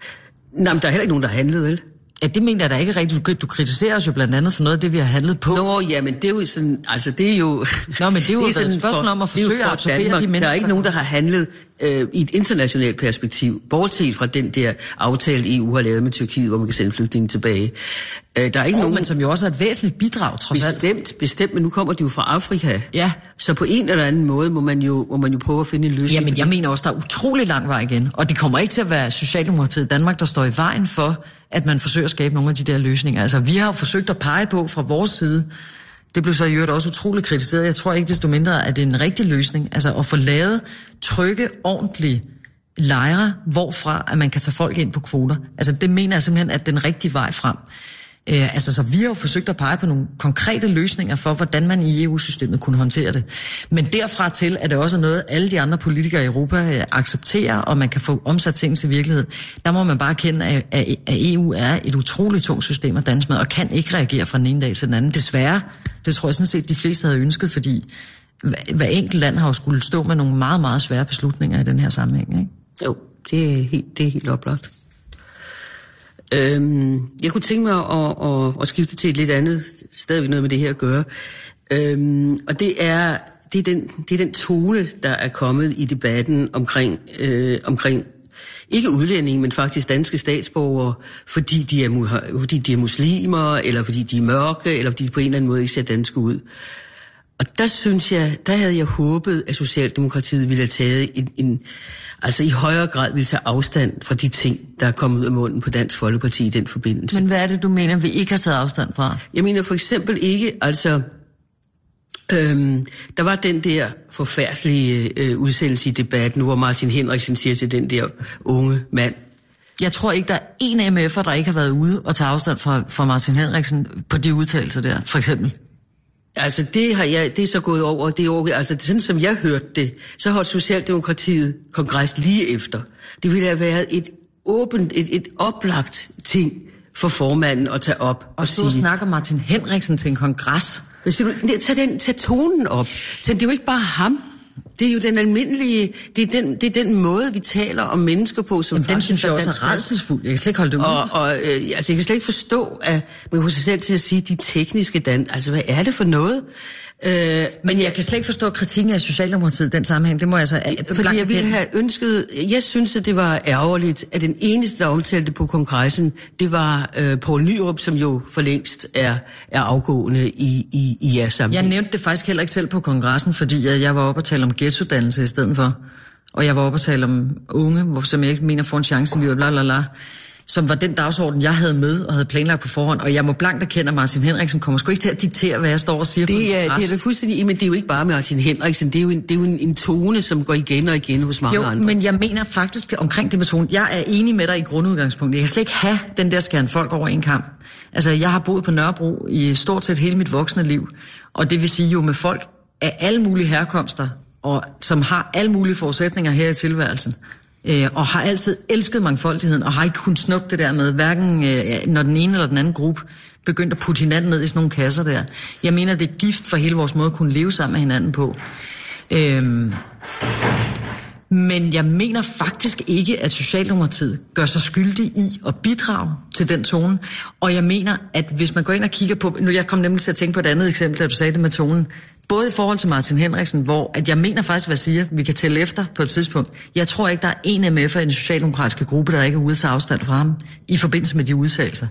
Nej, men der er heller ikke nogen, der har handlet, vel? Ja, det mener jeg da ikke rigtigt. Du, du kritiserer os jo blandt andet for noget af det, vi har handlet på. Nå, ja, men det er jo sådan, altså det er jo... Nå, men det er jo det er et spørgsmål om at forsøge at absorbere de mennesker. Der er ikke nogen, der har handlet øh, i et internationalt perspektiv, bortset fra den der aftale, E U har lavet med Tyrkiet, hvor man kan sende flygtninge tilbage. Øh, der er ikke oh, nogen... men som jo også er et væsentligt bidrag, trods alt. Bestemt, bestemt, men nu kommer de jo fra Afrika. Ja. Så på en eller anden måde må man jo, må man jo prøve at finde en løsning. Jamen, jeg mener også, der er utrolig lang vej igen. Og det kommer ikke til at være Socialdemokratiet i Danmark, der står i vejen for, at man forsøger at skabe nogle af de der løsninger. Altså, vi har jo forsøgt at pege på fra vores side. Det blev så i øvrigt også utroligt kritiseret. Jeg tror ikke desto mindre, at det er en rigtig løsning. Altså, at få lavet trygge, ordentlige lejre, hvorfra at man kan tage folk ind på kvoter. Altså, det mener jeg simpelthen, at den rigtige vej frem. Øh, altså, så vi har jo forsøgt at pege på nogle konkrete løsninger for, hvordan man i E U-systemet kunne håndtere det. Men derfra til, at det også er noget, alle de andre politikere i Europa øh, accepterer, og man kan få omsat ting til virkelighed. Der må man bare kende, at, at, at E U er et utroligt tungt system at danse med, og kan ikke reagere fra den ene dag til den anden. Desværre, det tror jeg sådan set, de fleste havde ønsket, fordi hver enkelt land har jo skulle stå med nogle meget, meget svære beslutninger i den her sammenhæng, ikke? Jo, det er helt, det er helt oplagt. Øhm, jeg kunne tænke mig at, at, at skifte til et lidt andet, stadigvæk noget med det her at gøre. Øhm, og det er, det, er den, det er den tone, der er kommet i debatten omkring, øh, omkring ikke udlændinge, men faktisk danske statsborgere, fordi de, er, fordi de er muslimer, eller fordi de er mørke, eller fordi de på en eller anden måde ikke ser danske ud. Og der synes jeg, der havde jeg håbet, at Socialdemokratiet ville have taget en, en altså i højere grad ville tage afstand fra de ting, der er kommet ud af munden på Dansk Folkeparti i den forbindelse. Men hvad er det, du mener, vi ikke har taget afstand fra? Jeg mener for eksempel ikke, altså, øhm, der var den der forfærdelige øh, udsendelse i debatten, hvor Martin Henriksen siger til den der unge mand. Jeg tror ikke, der er en M F'er, der ikke har været ude og tage afstand fra, fra Martin Henriksen på de udtalelser der, for eksempel. Altså, det har jeg, det er så gået over, det er over, altså sådan som jeg hørte det, så holdt Socialdemokratiet kongres lige efter. Det ville have været et åbent, et, et oplagt ting for formanden at tage op og, og så sige... snakker Martin Henriksen til en kongres. Tag, den, tag tonen op. Så det er jo ikke bare ham. Det er jo den almindelige, det er den, det er den måde, vi taler om mennesker på, som Jamen, den synes jeg også er rædselsfuld. Jeg kan slet ikke holde det ud. Og, og øh, altså, jeg kan slet ikke forstå, at man kunne sig selv til at sige, de tekniske dan, altså hvad er det for noget? Øh, men jeg kan slet ikke forstå kritikken af Socialdemokratiet i den sammenhæng. Det må jeg så... Fordi jeg ville have ønsket... Jeg synes, at det var ærgerligt, at den eneste, der omtalte på kongressen, det var øh, Poul Nyrup, som jo for længst er, er afgående i, i, i jeres sammenhæng. Jeg nævnte det faktisk heller ikke selv på kongressen, fordi jeg, jeg var oppe og tale om ghettodannelse i stedet for. Og jeg var oppe og tale om unge, hvor, som jeg ikke mener får en chance i livet, bla bla bla. Som var den dagsorden, jeg havde med og havde planlagt på forhånd. Og jeg må blankt erkende, at Martin Henriksen kommer sgu ikke til at diktere, hvad jeg står og siger. Det er, det er det fuldstændig, men det er jo ikke bare Martin Henriksen. Det er jo en, det er jo en, en tone, som går igen og igen hos mange jo, andre. Men jeg mener faktisk omkring det med tone. Jeg er enig med dig i grundudgangspunktet. Jeg kan slet ikke have den der skæren folk over en kamp. Altså, jeg har boet på Nørrebro i stort set hele mit voksne liv. Og det vil sige jo med folk af alle mulige herkomster, og som har alle mulige forudsætninger her i tilværelsen. Øh, og har altid elsket mangfoldigheden, og har ikke kunnet snuppe det der med, hverken øh, når den ene eller den anden gruppe begyndte at putte hinanden ned i sådan nogle kasser der. Jeg mener, det er gift for hele vores måde at kunne leve sammen med hinanden på. Øhm, men jeg mener faktisk ikke, at Socialdemokratiet gør sig skyldig i at bidrage til den tone. Og jeg mener, at hvis man går ind og kigger på... Nu jeg kom nemlig til at tænke på et andet eksempel, da du sagde det med tonen. Både i forhold til Martin Henriksen, hvor at jeg mener faktisk, hvad jeg siger, vi kan tælle efter på et tidspunkt. Jeg tror ikke, der er en M F'er i den socialdemokratiske gruppe, der ikke er ude til afstand fra ham i forbindelse med de udtalelser.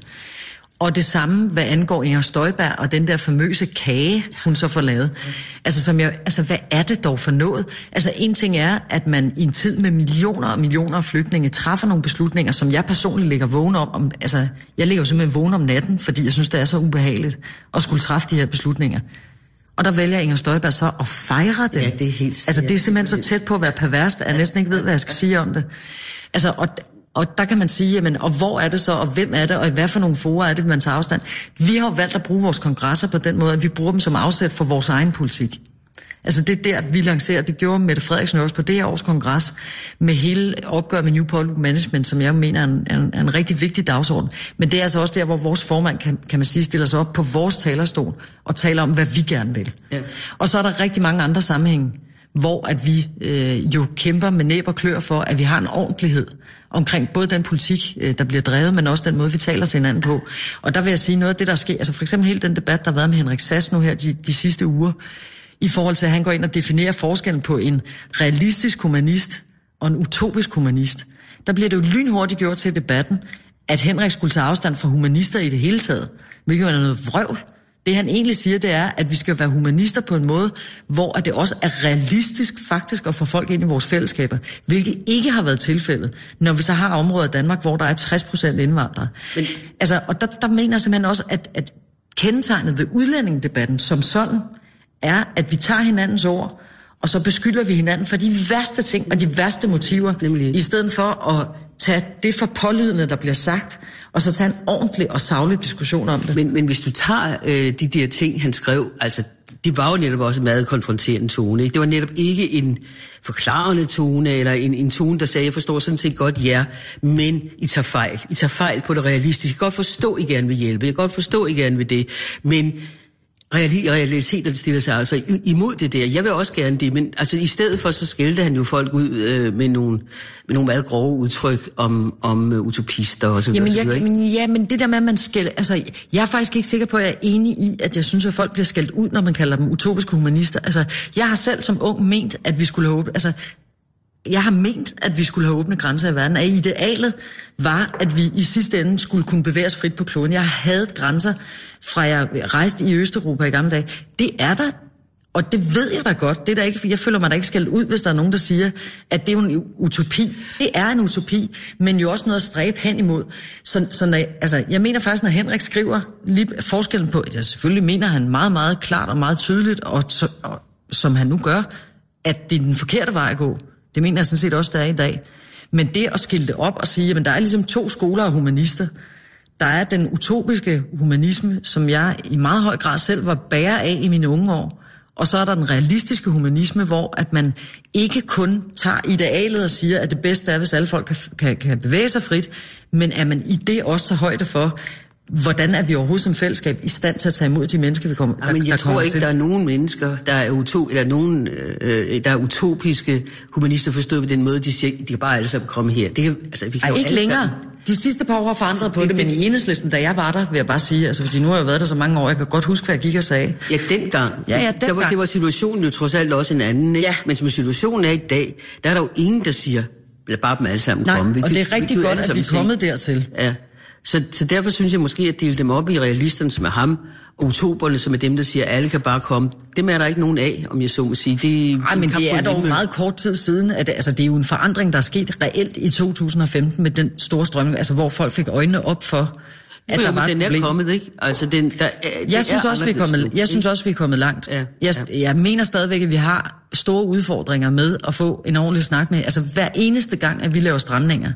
Og det samme, hvad angår Inger Støjberg og den der famøse kage, hun så får lavet. Altså, som jeg, altså, hvad er det dog for noget? Altså, en ting er, at man i en tid med millioner og millioner af flygtninge træffer nogle beslutninger, som jeg personligt ligger vågen om. om altså, jeg ligger jo simpelthen vågen om natten, fordi jeg synes, det er så ubehageligt at skulle træffe de her beslutninger. Og der vælger Inger Støjberg så at fejre det. Ja, det er helt... Altså, det er simpelthen så tæt på at være perverst, at jeg næsten ikke ved, hvad jeg skal sige om det. Altså, og... Og der kan man sige, jamen, og hvor er det så, og hvem er det, og hvad for nogle fora er det, man tager afstand? Vi har jo valgt at bruge vores kongresser på den måde, at vi bruger dem som afsæt for vores egen politik. Altså det er der, vi lancerer, det gjorde Mette Frederiksen også på det her års kongres, med hele opgør med New Public Management, som jeg mener er en, en, en rigtig vigtig dagsorden. Men det er altså også der, hvor vores formand, kan, kan man sige, stiller sig op på vores talerstol, og taler om, hvad vi gerne vil. Ja. Og så er der rigtig mange andre sammenhænge, hvor at vi øh, jo kæmper med næb og klør for, at vi har en ordentlighed omkring både den politik, øh, der bliver drevet, men også den måde, vi taler til hinanden på. Og der vil jeg sige noget af det, der sker, altså for eksempel hele den debat, der har været med Henrik Sass nu her de, de sidste uger, i forhold til, at han går ind og definerer forskellen på en realistisk humanist og en utopisk humanist. Der bliver det jo lynhurtigt gjort til debatten, at Henrik skulle tage afstand fra humanister i det hele taget, hvilket er noget vrøvl. Det han egentlig siger, det er, at vi skal være humanister på en måde, hvor det også er realistisk faktisk at få folk ind i vores fællesskaber, hvilket ikke har været tilfældet, når vi så har områder i Danmark, hvor der er tres procent indvandrere. Men, altså, og der, der mener jeg simpelthen også, at, at kendetegnet ved udlændingedebatten som sådan, er, at vi tager hinandens ord, og så beskylder vi hinanden for de værste ting og de værste motiver, nemlig i stedet for at tage det for pålydende, der bliver sagt, og så tage en ordentlig og saglig diskussion om det. Men, men hvis du tager øh, de der ting, han skrev, altså, det var jo netop også en meget konfronterende tone, ikke? Det var netop ikke en forklarende tone, eller en, en tone, der sagde, jeg forstår sådan set godt ja, men I tager fejl. I tager fejl på det realistiske. Jeg kan godt forstå, I gerne vil hjælpe. Jeg kan godt forstå, I gerne vil det. Men realiteten stiller sig altså imod det der. Jeg vil også gerne det, men altså i stedet for, så skældte han jo folk ud øh, med, nogle, med nogle meget grove udtryk om, om uh, utopister og så videre. Jamen, jeg, men, ja, men det der med, at man skælder... Altså, jeg er faktisk ikke sikker på, at jeg er enig i, at jeg synes, at folk bliver skældt ud, når man kalder dem utopiske humanister. Altså, jeg har selv som ung ment, at vi skulle have... Altså, jeg har ment, at vi skulle have åbne grænser i verden. At idealet var, at vi i sidste ende skulle kunne bevæge os frit på kloden. Jeg havde grænser, fra jeg rejste i Østeuropa i gamle dage. Det er der, og det ved jeg da godt. Det er der ikke, jeg føler mig da ikke skældt ud, hvis der er nogen, der siger, at det er en utopi. Det er en utopi, men jo også noget at stræbe hen imod. Så, så når, altså, jeg mener faktisk, når Henrik skriver lige forskellen på, jeg selvfølgelig mener han meget, meget klart og meget tydeligt, og, og som han nu gør, at det er den forkerte vej at gå. Det mener jeg sådan set også, der er i dag. Men det at skille det op og sige, at der er ligesom to skoler af humanister. Der er den utopiske humanisme, som jeg i meget høj grad selv var bærer af i mine unge år. Og så er der den realistiske humanisme, hvor at man ikke kun tager idealet og siger, at det bedste er, hvis alle folk kan, kan, kan bevæge sig frit, men at man i det også tager højde for, hvordan er vi overhovedet som fællesskab i stand til at tage imod de mennesker, vi kommer, der, ja, men jeg der tror kommer ikke, til. Der er nogen mennesker, der er, utop, eller nogen, øh, der er utopiske humanister forstået på den måde, de siger, de kan bare alle sammen komme her. Det kan, altså, vi kan Ej, ikke længere. Sammen. De sidste par år har forandret på det, det, men i Enhedslisten, da jeg var der, vil jeg bare sige, altså fordi nu har jeg været der så mange år, jeg kan godt huske, hvad jeg gik og sagde. Ja, dengang. Ja, ja, der var, det var situationen jo trods alt også en anden, ikke? Ja. Men som situationen er i dag, der er der jo ingen, der siger, lad bare dem alle sammen Nej, komme. Vi, og det er rigtig vi, godt, at vi er kommet dertil. Ja. Så, så derfor synes jeg måske, at dele dem op i realisterne, som er ham, og utoperne, som er dem, der siger, at alle kan bare komme. Dem er der ikke nogen af, om jeg så må sige. Det, Ej, men det er dog meget kort tid siden, at altså, det er jo en forandring, der er sket reelt i to tusind og femten med den store strømning, altså hvor folk fik øjnene op for, at jo, der var et den problem. er kommet, ikke? Altså, den, der, jeg, synes også, vi er kommet, jeg synes også, vi er kommet langt. Ja, jeg, ja. jeg mener stadigvæk, at vi har store udfordringer med at få en ordentlig snak med. Altså hver eneste gang, at vi laver stramninger,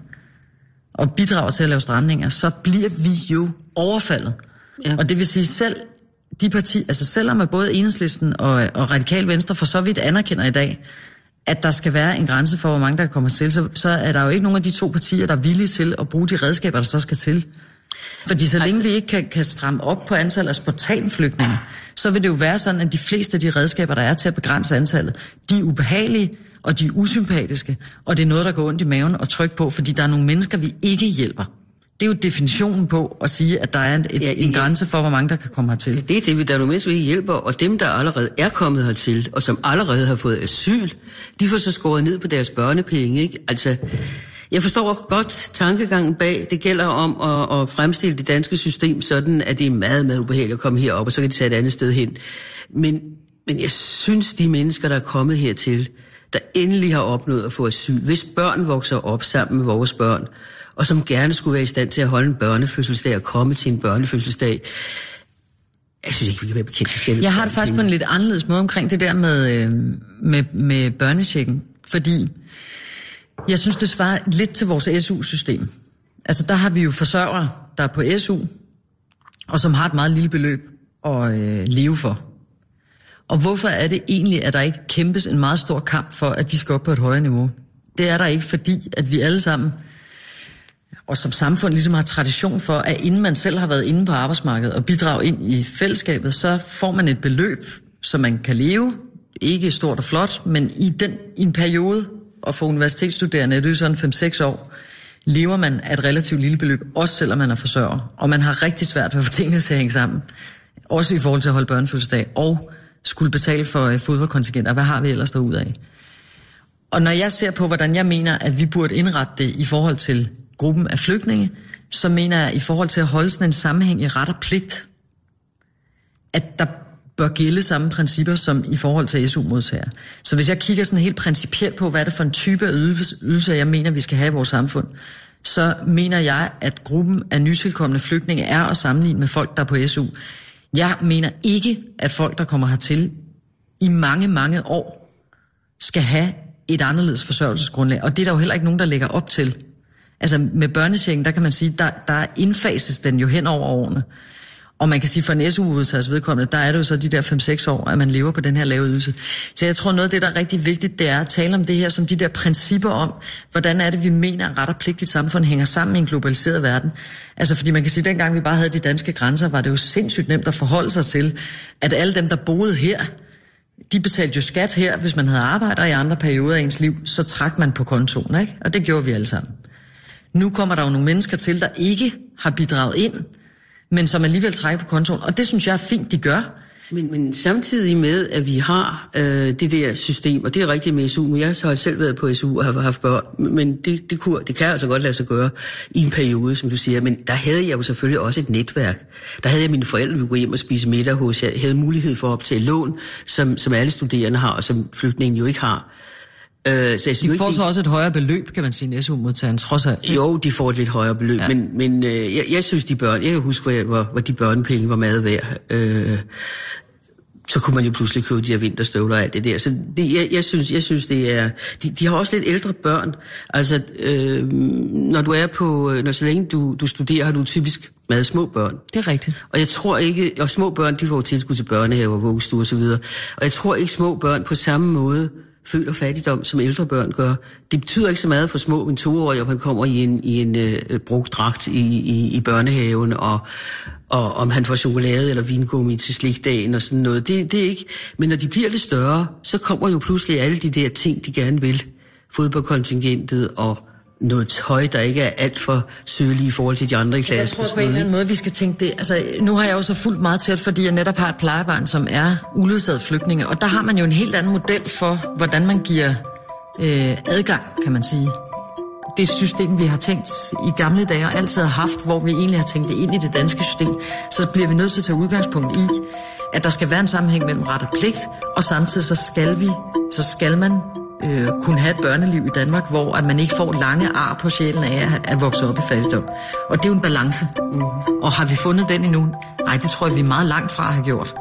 og bidrager til at lave stramninger, så bliver vi jo overfaldet. Ja. Og det vil sige selv de partier, altså selvom at både Enhedslisten og, og Radikal Venstre for så vidt anerkender i dag, at der skal være en grænse for, hvor mange der kommer til, så, så er der jo ikke nogen af de to partier, der er villige til at bruge de redskaber, der så skal til. Fordi så længe vi ikke kan, kan stramme op på antallet af spontanflygtninge, så vil det jo være sådan, at de fleste af de redskaber, der er til at begrænse antallet, de er ubehagelige, og de er usympatiske, og det er noget, der går ondt i maven og tryk på, fordi der er nogle mennesker, vi ikke hjælper. Det er jo definitionen på at sige, at der er en, et, ja, en grænse for, hvor mange der kan komme hertil. Det er det, der er nogle mennesker, vi ikke hjælper, og dem, der allerede er kommet hertil, og som allerede har fået asyl, de får så skåret ned på deres børnepenge, ikke? Altså, jeg forstår godt tankegangen bag. Det gælder om at, at fremstille det danske system sådan, at det er meget, meget ubehageligt at komme herop, og så kan de tage et andet sted hen. Men, men jeg synes, de mennesker, der er kommet hertil, der endelig har opnået at få asyl, hvis børn vokser op sammen med vores børn, og som gerne skulle være i stand til at holde en børnefødselsdag og komme til en børnefødselsdag. Jeg synes ikke, vi kan være bekendt. Jeg har det faktisk på en lidt anderledes måde omkring det der med, med, med børnechecken, fordi jeg synes, det svarer lidt til vores S U-system. Altså, der har vi jo forsørgere, der er på S U, og som har et meget lille beløb at øh, leve for. Og hvorfor er det egentlig, at der ikke kæmpes en meget stor kamp for, at de skal op på et højere niveau? Det er der ikke, fordi at vi alle sammen, og som samfund ligesom har tradition for, at inden man selv har været inde på arbejdsmarkedet og bidrage ind i fællesskabet, så får man et beløb, som man kan leve, ikke stort og flot, men i, den, i en periode, og for universitetsstuderende, det er jo sådan fem seks år, lever man af et relativt lille beløb, også selvom man er forsørger. Og man har rigtig svært ved at få tingene til at hænge sammen. Også i forhold til at holde børnefødselsdag og skulle betale for fodboldkontingenter. Hvad har vi ellers derudaf? Og når jeg ser på, hvordan jeg mener, at vi burde indrette det i forhold til gruppen af flygtninge, så mener jeg i forhold til at holde sådan en sammenhæng i ret og pligt, at der bør gælde samme principper som i forhold til S U-modtagere. Så hvis jeg kigger sådan helt principielt på, hvad er det for en type af ydelser, jeg mener, vi skal have i vores samfund, så mener jeg, at gruppen af nytilkommende flygtninge er at sammenligne med folk, der er på S U. Jeg mener ikke, at folk, der kommer hertil i mange, mange år, skal have et anderledes forsørgelsesgrundlag. Og det er der jo heller ikke nogen, der lægger op til. Altså med børnechecken, der kan man sige, der, der indfases den jo hen over årene. Og man kan sige, for en S U-udtagers vedkommende, der er det jo så de der fem seks år, at man lever på den her lave ydelse. Så jeg tror, noget af det, der er rigtig vigtigt, det er at tale om det her som de der principper om, hvordan er det, vi mener, at ret og pligt i et samfund hænger sammen i en globaliseret verden. Altså fordi man kan sige, at dengang vi bare havde de danske grænser, var det jo sindssygt nemt at forholde sig til, at alle dem, der boede her, de betalte jo skat her, hvis man havde arbejde, og i andre perioder af ens liv, så trak man på kontoen, ikke? Og det gjorde vi alle sammen. Nu kommer der jo nogle mennesker til, der ikke har bidraget ind, men som alligevel trækker på kontoen, og det synes jeg er fint, de gør. Men, men samtidig med, at vi har øh, det der system, og det er rigtigt med S U, men jeg har selv været på S U og har haft børn, men det, det, kunne, det kan altså godt lade sig gøre i en periode, som du siger, men der havde jeg jo selvfølgelig også et netværk. Der havde jeg mine forældre, vi kunne gå hjem og spise middag hos, jeg havde mulighed for at optage lån, som, som alle studerende har, og som flygtningen jo ikke har. Øh, så jeg de får ikke, så også et højere beløb, kan man sige, en S U-modtager, trods alt. Jo, de får et lidt højere beløb, ja. men, men øh, jeg, jeg synes, de børn, jeg kan huske, hvor, hvor, hvor de børnepenge var meget værd. Øh, så kunne man jo pludselig købe de her vinterstøvler og alt det der. Så det, jeg, jeg, synes, jeg synes, det er... De, de har også lidt ældre børn. Altså, øh, når du er på... Når så længe du, du studerer, har du typisk meget små børn. Det er rigtigt. Og jeg tror ikke... Og små børn, de får tilskud til børnehaver, vuggestue og så videre. Og jeg tror ikke, små børn på samme måde føler fattigdom, som ældre børn gør. Det betyder ikke så meget for små en toårige, om han kommer i en, i en øh, brugt dragt i, i, i børnehaven, og, og om han får chokolade eller vingummi til slikdagen og sådan noget. Det, det er ikke. Men når de bliver lidt større, så kommer jo pludselig alle de der ting, de gerne vil. Fodboldkontingentet og noget tøj, der ikke er alt for sødelig i forhold til de andre i klassen. Jeg tror på en eller anden måde, vi skal tænke det. Altså, nu har jeg jo så fulgt meget tæt, fordi jeg netop har et plejebarn, som er uledsaget flygtninge. Og der har man jo en helt anden model for, hvordan man giver øh, adgang, kan man sige. Det system, vi har tænkt i gamle dage og altid har haft, hvor vi egentlig har tænkt det ind i det danske system, så bliver vi nødt til at tage udgangspunkt i, at der skal være en sammenhæng mellem ret og pligt, og samtidig så skal vi, så skal man øh, kunne have et børneliv i Danmark, hvor at man ikke får lange ar på sjælen af at vokse op i fattigdom. Og det er jo en balance. Mm. Og har vi fundet den endnu? Nej, det tror jeg, vi er meget langt fra at have gjort.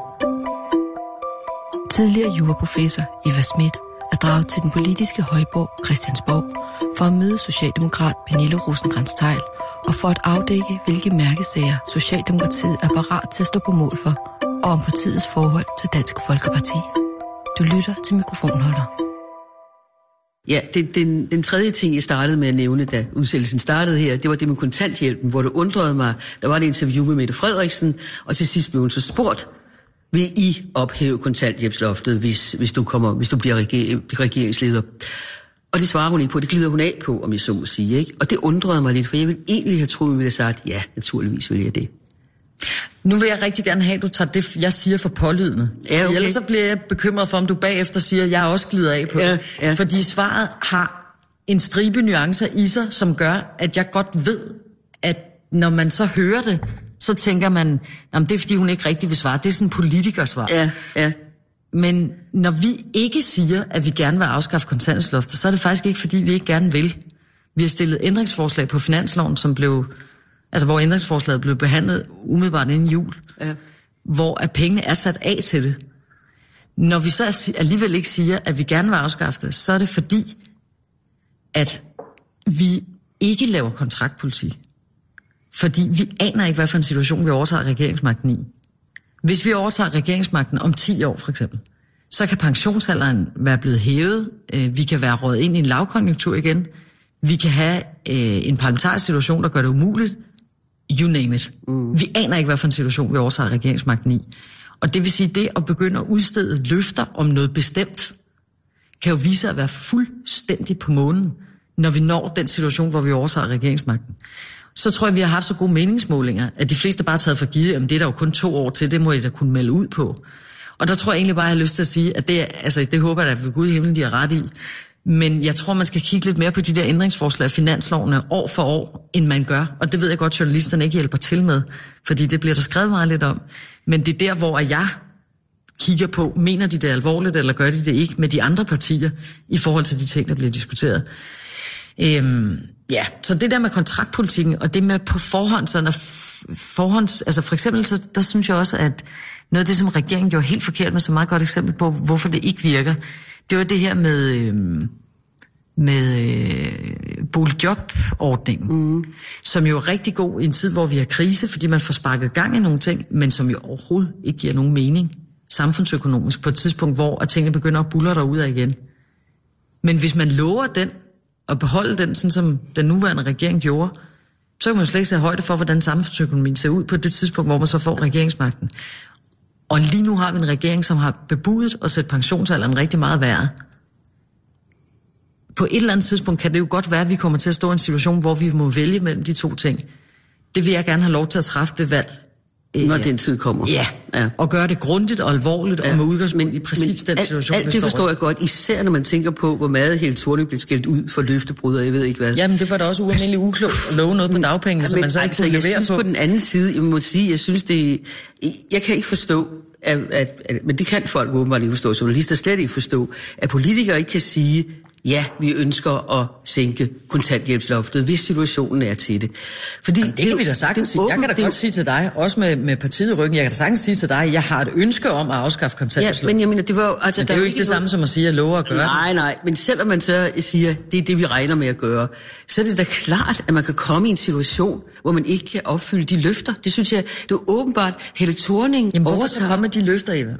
Tidligere juraprofessor Eva Smith er draget til den politiske højborg Christiansborg for at møde socialdemokrat Pernille Rosenkrantz-Theil og for at afdække, hvilke mærkesager Socialdemokratiet er parat til at stå på mål for, og om partiets forhold til Dansk Folkeparti. Du lytter til Mikrofonholder. Ja, det, den, den tredje ting, jeg startede med at nævne, da udsættelsen startede her, det var det med kontanthjælpen, hvor det undrede mig. Der var et interview med Mette Frederiksen, og til sidst blev hun så spurgt, vil I ophæve kontanthjælpsloftet, hvis, hvis, du, kommer, hvis du bliver reger, regeringsleder? Og det svarer hun ikke på, det glider hun af på, om jeg så må sige. Ikke? Og det undrede mig lidt, for jeg ville egentlig have troet, hun ville have sagt, ja, naturligvis vil jeg det. Nu vil jeg rigtig gerne have, at du tager det, jeg siger, for pålydende. Ja, okay. Ellers så bliver jeg bekymret for, om du bagefter siger, at jeg også glider af på ja, det. Ja. Fordi svaret har en stribe nuancer i sig, som gør, at jeg godt ved, at når man så hører det, så tænker man, jamen det er fordi, hun ikke rigtig vil svare. Det er sådan en politikersvar. Ja, ja. Men når vi ikke siger, at vi gerne vil afskaffe kontanthjælpsloftet, så er det faktisk ikke, fordi vi ikke gerne vil. Vi har stillet ændringsforslag på finansloven, som blev, altså hvor ændringsforslaget blev behandlet umiddelbart inden jul, ja. Hvor at pengene er sat af til det. Når vi så alligevel ikke siger, at vi gerne vil afskaffe det, så er det fordi, at vi ikke laver kontraktpolitik. Fordi vi aner ikke, hvad for en situation vi overtager regeringsmagten i. Hvis vi overtager regeringsmagten om ti år for eksempel, så kan pensionsalderen være blevet hævet, vi kan være røget ind i en lavkonjunktur igen, vi kan have en parlamentarisk situation, der gør det umuligt, you name it. Mm. Vi aner ikke, hvad for en situation vi overtager regeringsmagten i. Og det vil sige, det at begynde at udstede løfter om noget bestemt, kan jo vise sig at være fuldstændig på månen, når vi når den situation, hvor vi overtager regeringsmagten. Så tror jeg, vi har haft så gode meningsmålinger, at de fleste bare har taget for givet, at det er der jo kun to år til, det må I da kunne melde ud på. Og der tror jeg egentlig bare, jeg har lyst til at sige, at det, altså, det håber jeg da, at Gud i himlen, de har ret i. Men jeg tror, man skal kigge lidt mere på de der ændringsforslag af finanslovene år for år, end man gør. Og det ved jeg godt, journalisterne ikke hjælper til med, fordi det bliver der skrevet meget lidt om. Men det er der, hvor jeg kigger på, mener de det alvorligt, eller gør de det ikke med de andre partier, i forhold til de ting, der bliver diskuteret. Øhm, ja, så det der med kontraktpolitikken, og det med på forhånd, sådan at forhånds, altså for eksempel, så der synes jeg også, at noget af det, som regeringen gjorde helt forkert, med så meget godt eksempel på, hvorfor det ikke virker, det var det her med, øhm, med øh, boligjobordningen, mm. som jo er rigtig god i en tid, hvor vi har krise, fordi man får sparket gang i nogle ting, men som jo overhovedet ikke giver nogen mening samfundsøkonomisk på et tidspunkt, hvor at tingene begynder at buldre derudad igen. Men hvis man lover den, og beholde den, sådan som den nuværende regering gjorde, så kan man jo slet ikke se højde for, hvordan samfundsøkonomien ser ud på det tidspunkt, hvor man så får regeringsmagten. Og lige nu har vi en regering, som har bebudet at sætte pensionsalderen rigtig meget værd. På et eller andet tidspunkt kan det jo godt være, at vi kommer til at stå i en situation, hvor vi må vælge mellem de to ting. Det vil jeg gerne have lov til at træffe det valg. Når den tid kommer. Ja, ja. Og gøre det grundigt og alvorligt, ja. Og med udgangspunkt i præcis men den situation, alt, alt det forstår jeg godt, især når man tænker på, hvor meget Helle Thorning blev skældt ud for løftebrud, og jeg ved ikke hvad. Jamen, det var da også ualmindeligt uklogt at love noget på dagpengene, som man så ikke altså, kunne levere jeg synes på. På den anden side, jeg må sige, jeg synes det, jeg kan ikke forstå, at, at, at, men det kan folk åbenbart ikke forstå, journalister slet ikke forstå, at politikere ikke kan sige, ja, vi ønsker at sænke kontanthjælpsloftet, hvis situationen er til det. Fordi jamen, det kan vi da sagtens sige. Jeg kan da godt sige til dig, også med, med partiet i ryggen, jeg kan da sagtens sige til dig, jeg har et ønske om at afskaffe kontanthjælpsloftet. Ja, men jeg mener, det var jo... Altså, men det er jo ikke det samme som at sige, at jeg lover at gøre nej, det. Nej, men selvom man så siger, det er det, vi regner med at gøre, så er det da klart, at man kan komme i en situation, hvor man ikke kan opfylde de løfter. Det synes jeg, det er åbenbart Helle Thorning. Jamen, hvorfor så komme med de løfter, Eva?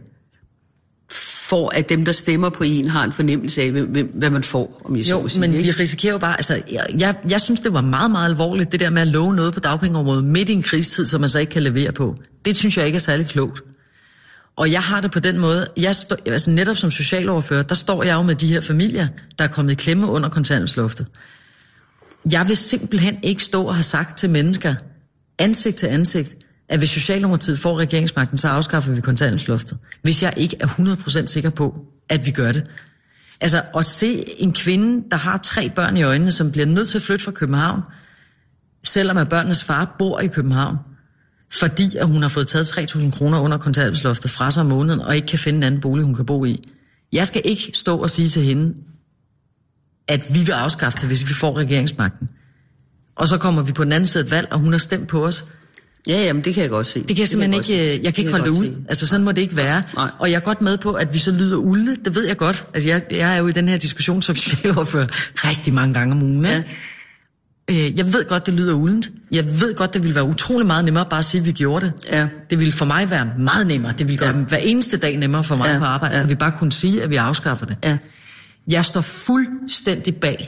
For at dem, der stemmer på en, har en fornemmelse af, hvad man får, om jeg jo, så sige. men ikke? vi risikerer jo bare, altså, jeg, jeg, jeg synes, det var meget, meget alvorligt, det der med at love noget på dagpengeområdet midt i en krigstid, som man så ikke kan levere på. Det synes jeg ikke er særlig klogt. Og jeg har det på den måde, jeg stå, altså netop som socialoverfører, der står jeg jo med de her familier, der er kommet i klemme under kontanthjælpsloftet. Jeg vil simpelthen ikke stå og have sagt til mennesker, ansigt til ansigt, at hvis Socialdemokratiet får regeringsmagten, så afskaffer vi kontanthjælpsloftet. Hvis jeg ikke er hundrede procent sikker på, at vi gør det. Altså at se en kvinde, der har tre børn i øjnene, som bliver nødt til at flytte fra København, selvom at børnenes far bor i København, fordi at hun har fået taget tre tusind kroner under kontanthjælpsloftet fra sig om måneden, og ikke kan finde en anden bolig, hun kan bo i. Jeg skal ikke stå og sige til hende, at vi vil afskaffe det, hvis vi får regeringsmagten. Og så kommer vi på den anden side et valg, og hun har stemt på os. Ja, jamen det kan jeg godt se. Det kan jeg simpelthen ikke, jeg, jeg kan ikke holde det ud. Se. Altså sådan må det ikke være. Nej. Og jeg er godt med på, at vi så lyder uldne, det ved jeg godt. Altså jeg, jeg er jo i den her diskussion som socialoverfører rigtig mange gange om ugen. Ja. Jeg ved godt, det lyder uldent. Jeg ved godt, det ville være utrolig meget nemmere bare at sige, at vi gjorde det. Ja. Det ville for mig være meget nemmere. Det ville ja. gøre hver eneste dag nemmere for mig ja. på arbejde, ja. at vi bare kunne sige, at vi afskaffer det. Ja. Jeg står fuldstændig bag,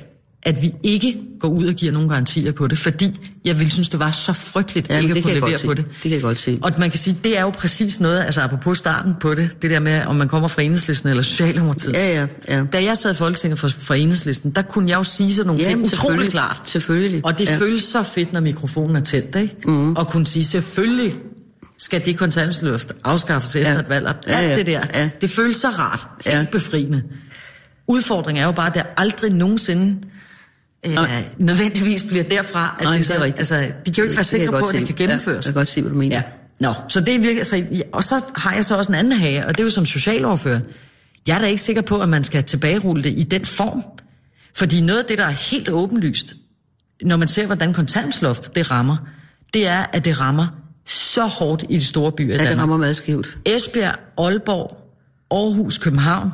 at vi ikke går ud og giver nogle garantier på det, fordi jeg ville synes, det var så frygteligt ja, ikke at kunne levere på det. Det kan jeg godt se. Og man kan sige, det er jo præcis noget, altså apropos starten på det, det der med, om man kommer fra Enhedslisten eller Socialdemokratiet. Ja, ja, ja. Da jeg sad i Folketinget for, for Enhedslisten, der kunne jeg jo sige sådan nogle ja, ting utroligt klart. Selvfølgelig. Og det ja. føles så fedt, når mikrofonen er tændt, ikke? Mm. Og kunne sige, selvfølgelig skal det kontanthjælpsløft afskaffes efter ja. et valg. Og ja, ja. alt det der, ja. det føles så rart, ja. helt befriende. Udfordringen er jo bare, at der aldrig nogensinde øh, nødvendigvis bliver derfra, at Nej, det, så, det er rigtigt. altså, de kan jo ikke være sikre på, at det kan gennemføres. Ja, jeg kan godt se, hvad du mener. Ja. Nå, så det er virkelig, altså, og så har jeg så også en anden hage, og det er jo som socialordfører. Jeg er da ikke sikker på, at man skal tilbagerulle det i den form. Fordi noget af det, der er helt åbenlyst, når man ser, hvordan kontanthjælpsloft det rammer, det er, at det rammer så hårdt i de store byer i Danmark. Ja, det rammer meget skævt. Esbjerg, Aalborg, Aarhus, København,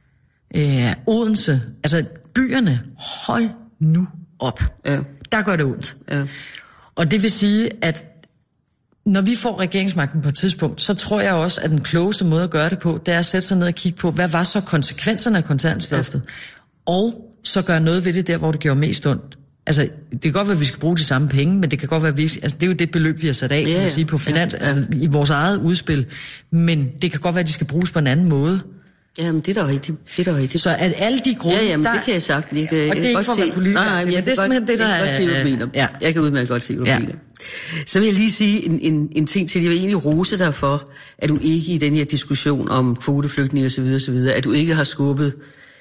øh, Odense, altså byerne, hold nu op. Ja. Der gør det ondt. Ja. Og det vil sige, at når vi får regeringsmagten på et tidspunkt, så tror jeg også, at den klogeste måde at gøre det på, det er at sætte sig ned og kigge på, hvad var så konsekvenserne af kontanthjælpsloftet, ja. Og så gøre noget ved det der, hvor det gjorde mest ondt. Altså, det kan godt være, at vi skal bruge de samme penge, men det kan godt være, at vi, altså, det er jo det beløb, vi har sat af, ja, ja. Sige, på finans, ja, ja. Altså, i vores eget udspil. Men det kan godt være, at de skal bruges på en anden måde. Jamen, det er da rigtigt. Det er da rigtigt. Så at alle de grunde, ja, jamen, der... det kan jeg sagt. Jeg kan, og jeg det er ikke for at være politiker. Nej, nej, men jeg det er simpelthen det, der er... Jeg kan godt se, hvad du mener. Ja. Jeg kan udmærket godt se, hvad du ja. mener. Så vil jeg lige sige en, en, en ting til. Jeg vil egentlig rose dig for, at du ikke i den her diskussion om kvoteflygtninge osv. osv., at du ikke har skubbet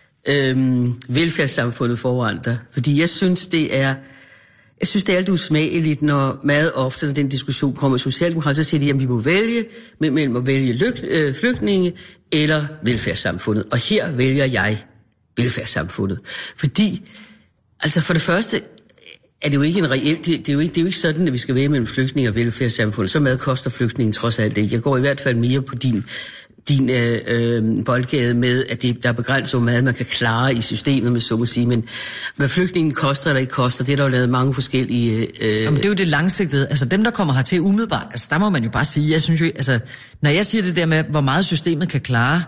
øhm, velfærdssamfundet foran dig. Fordi jeg synes, det er... Jeg synes, det er alt usmageligt, når meget ofte, når den diskussion kommer i Socialdemokratiet, så siger de, at vi må vælge mellem at vælge lyg, øh, flygtninge eller velfærdssamfundet. Og her vælger jeg velfærdssamfundet. Fordi, altså for det første, er det jo ikke en reel, det, det, er jo ikke, det er jo ikke sådan, at vi skal vælge mellem flygtninge og velfærdssamfundet. Så meget koster flygtningen trods alt ikke. Jeg går i hvert fald mere på din... din øh, øh, boldgade med, at det, der er begrænset, hvor meget man kan klare i systemet, med så må sige, men hvad flygtningen koster eller ikke koster, det er der jo lavet mange forskellige... Øh... Jamen, det er jo det langsigtede. Altså dem, der kommer hertil umiddelbart, altså der må man jo bare sige, jeg synes jo, altså når jeg siger det der med, hvor meget systemet kan klare,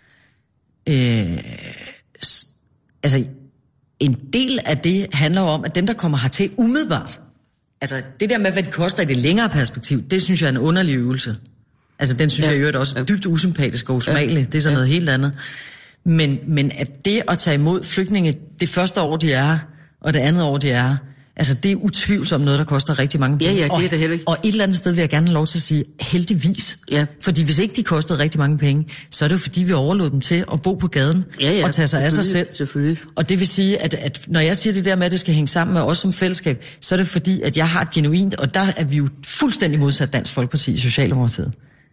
øh, altså en del af det handler om, at dem, der kommer hertil umiddelbart, altså det der med, hvad det koster i det længere perspektiv, det synes jeg er en underlig øvelse. Altså, den synes ja. jeg jo er også ja. dybt usympatisk og usmagelig. Ja. Det er sådan ja. noget helt andet. Men, men at det at tage imod flygtninge, det første år, de er her, og det andet år, de er her, altså, det er utvivlsomt noget, der koster rigtig mange penge. Ja, ja, det er det heller ikke. Og, og et eller andet sted vil jeg gerne have lov til at sige, heldigvis. Ja. Fordi hvis ikke de kostede rigtig mange penge, så er det jo fordi, vi overlod dem til at bo på gaden ja, ja. og tage sig af sig selv. Selvfølgelig. Og det vil sige, at, at når jeg siger det der med, at det skal hænge sammen med os som fællesskab, så er det fordi, at jeg har et genuint, og der er vi jo fuldstændig modsat Dansk Folkeparti i Socialdemokratiet.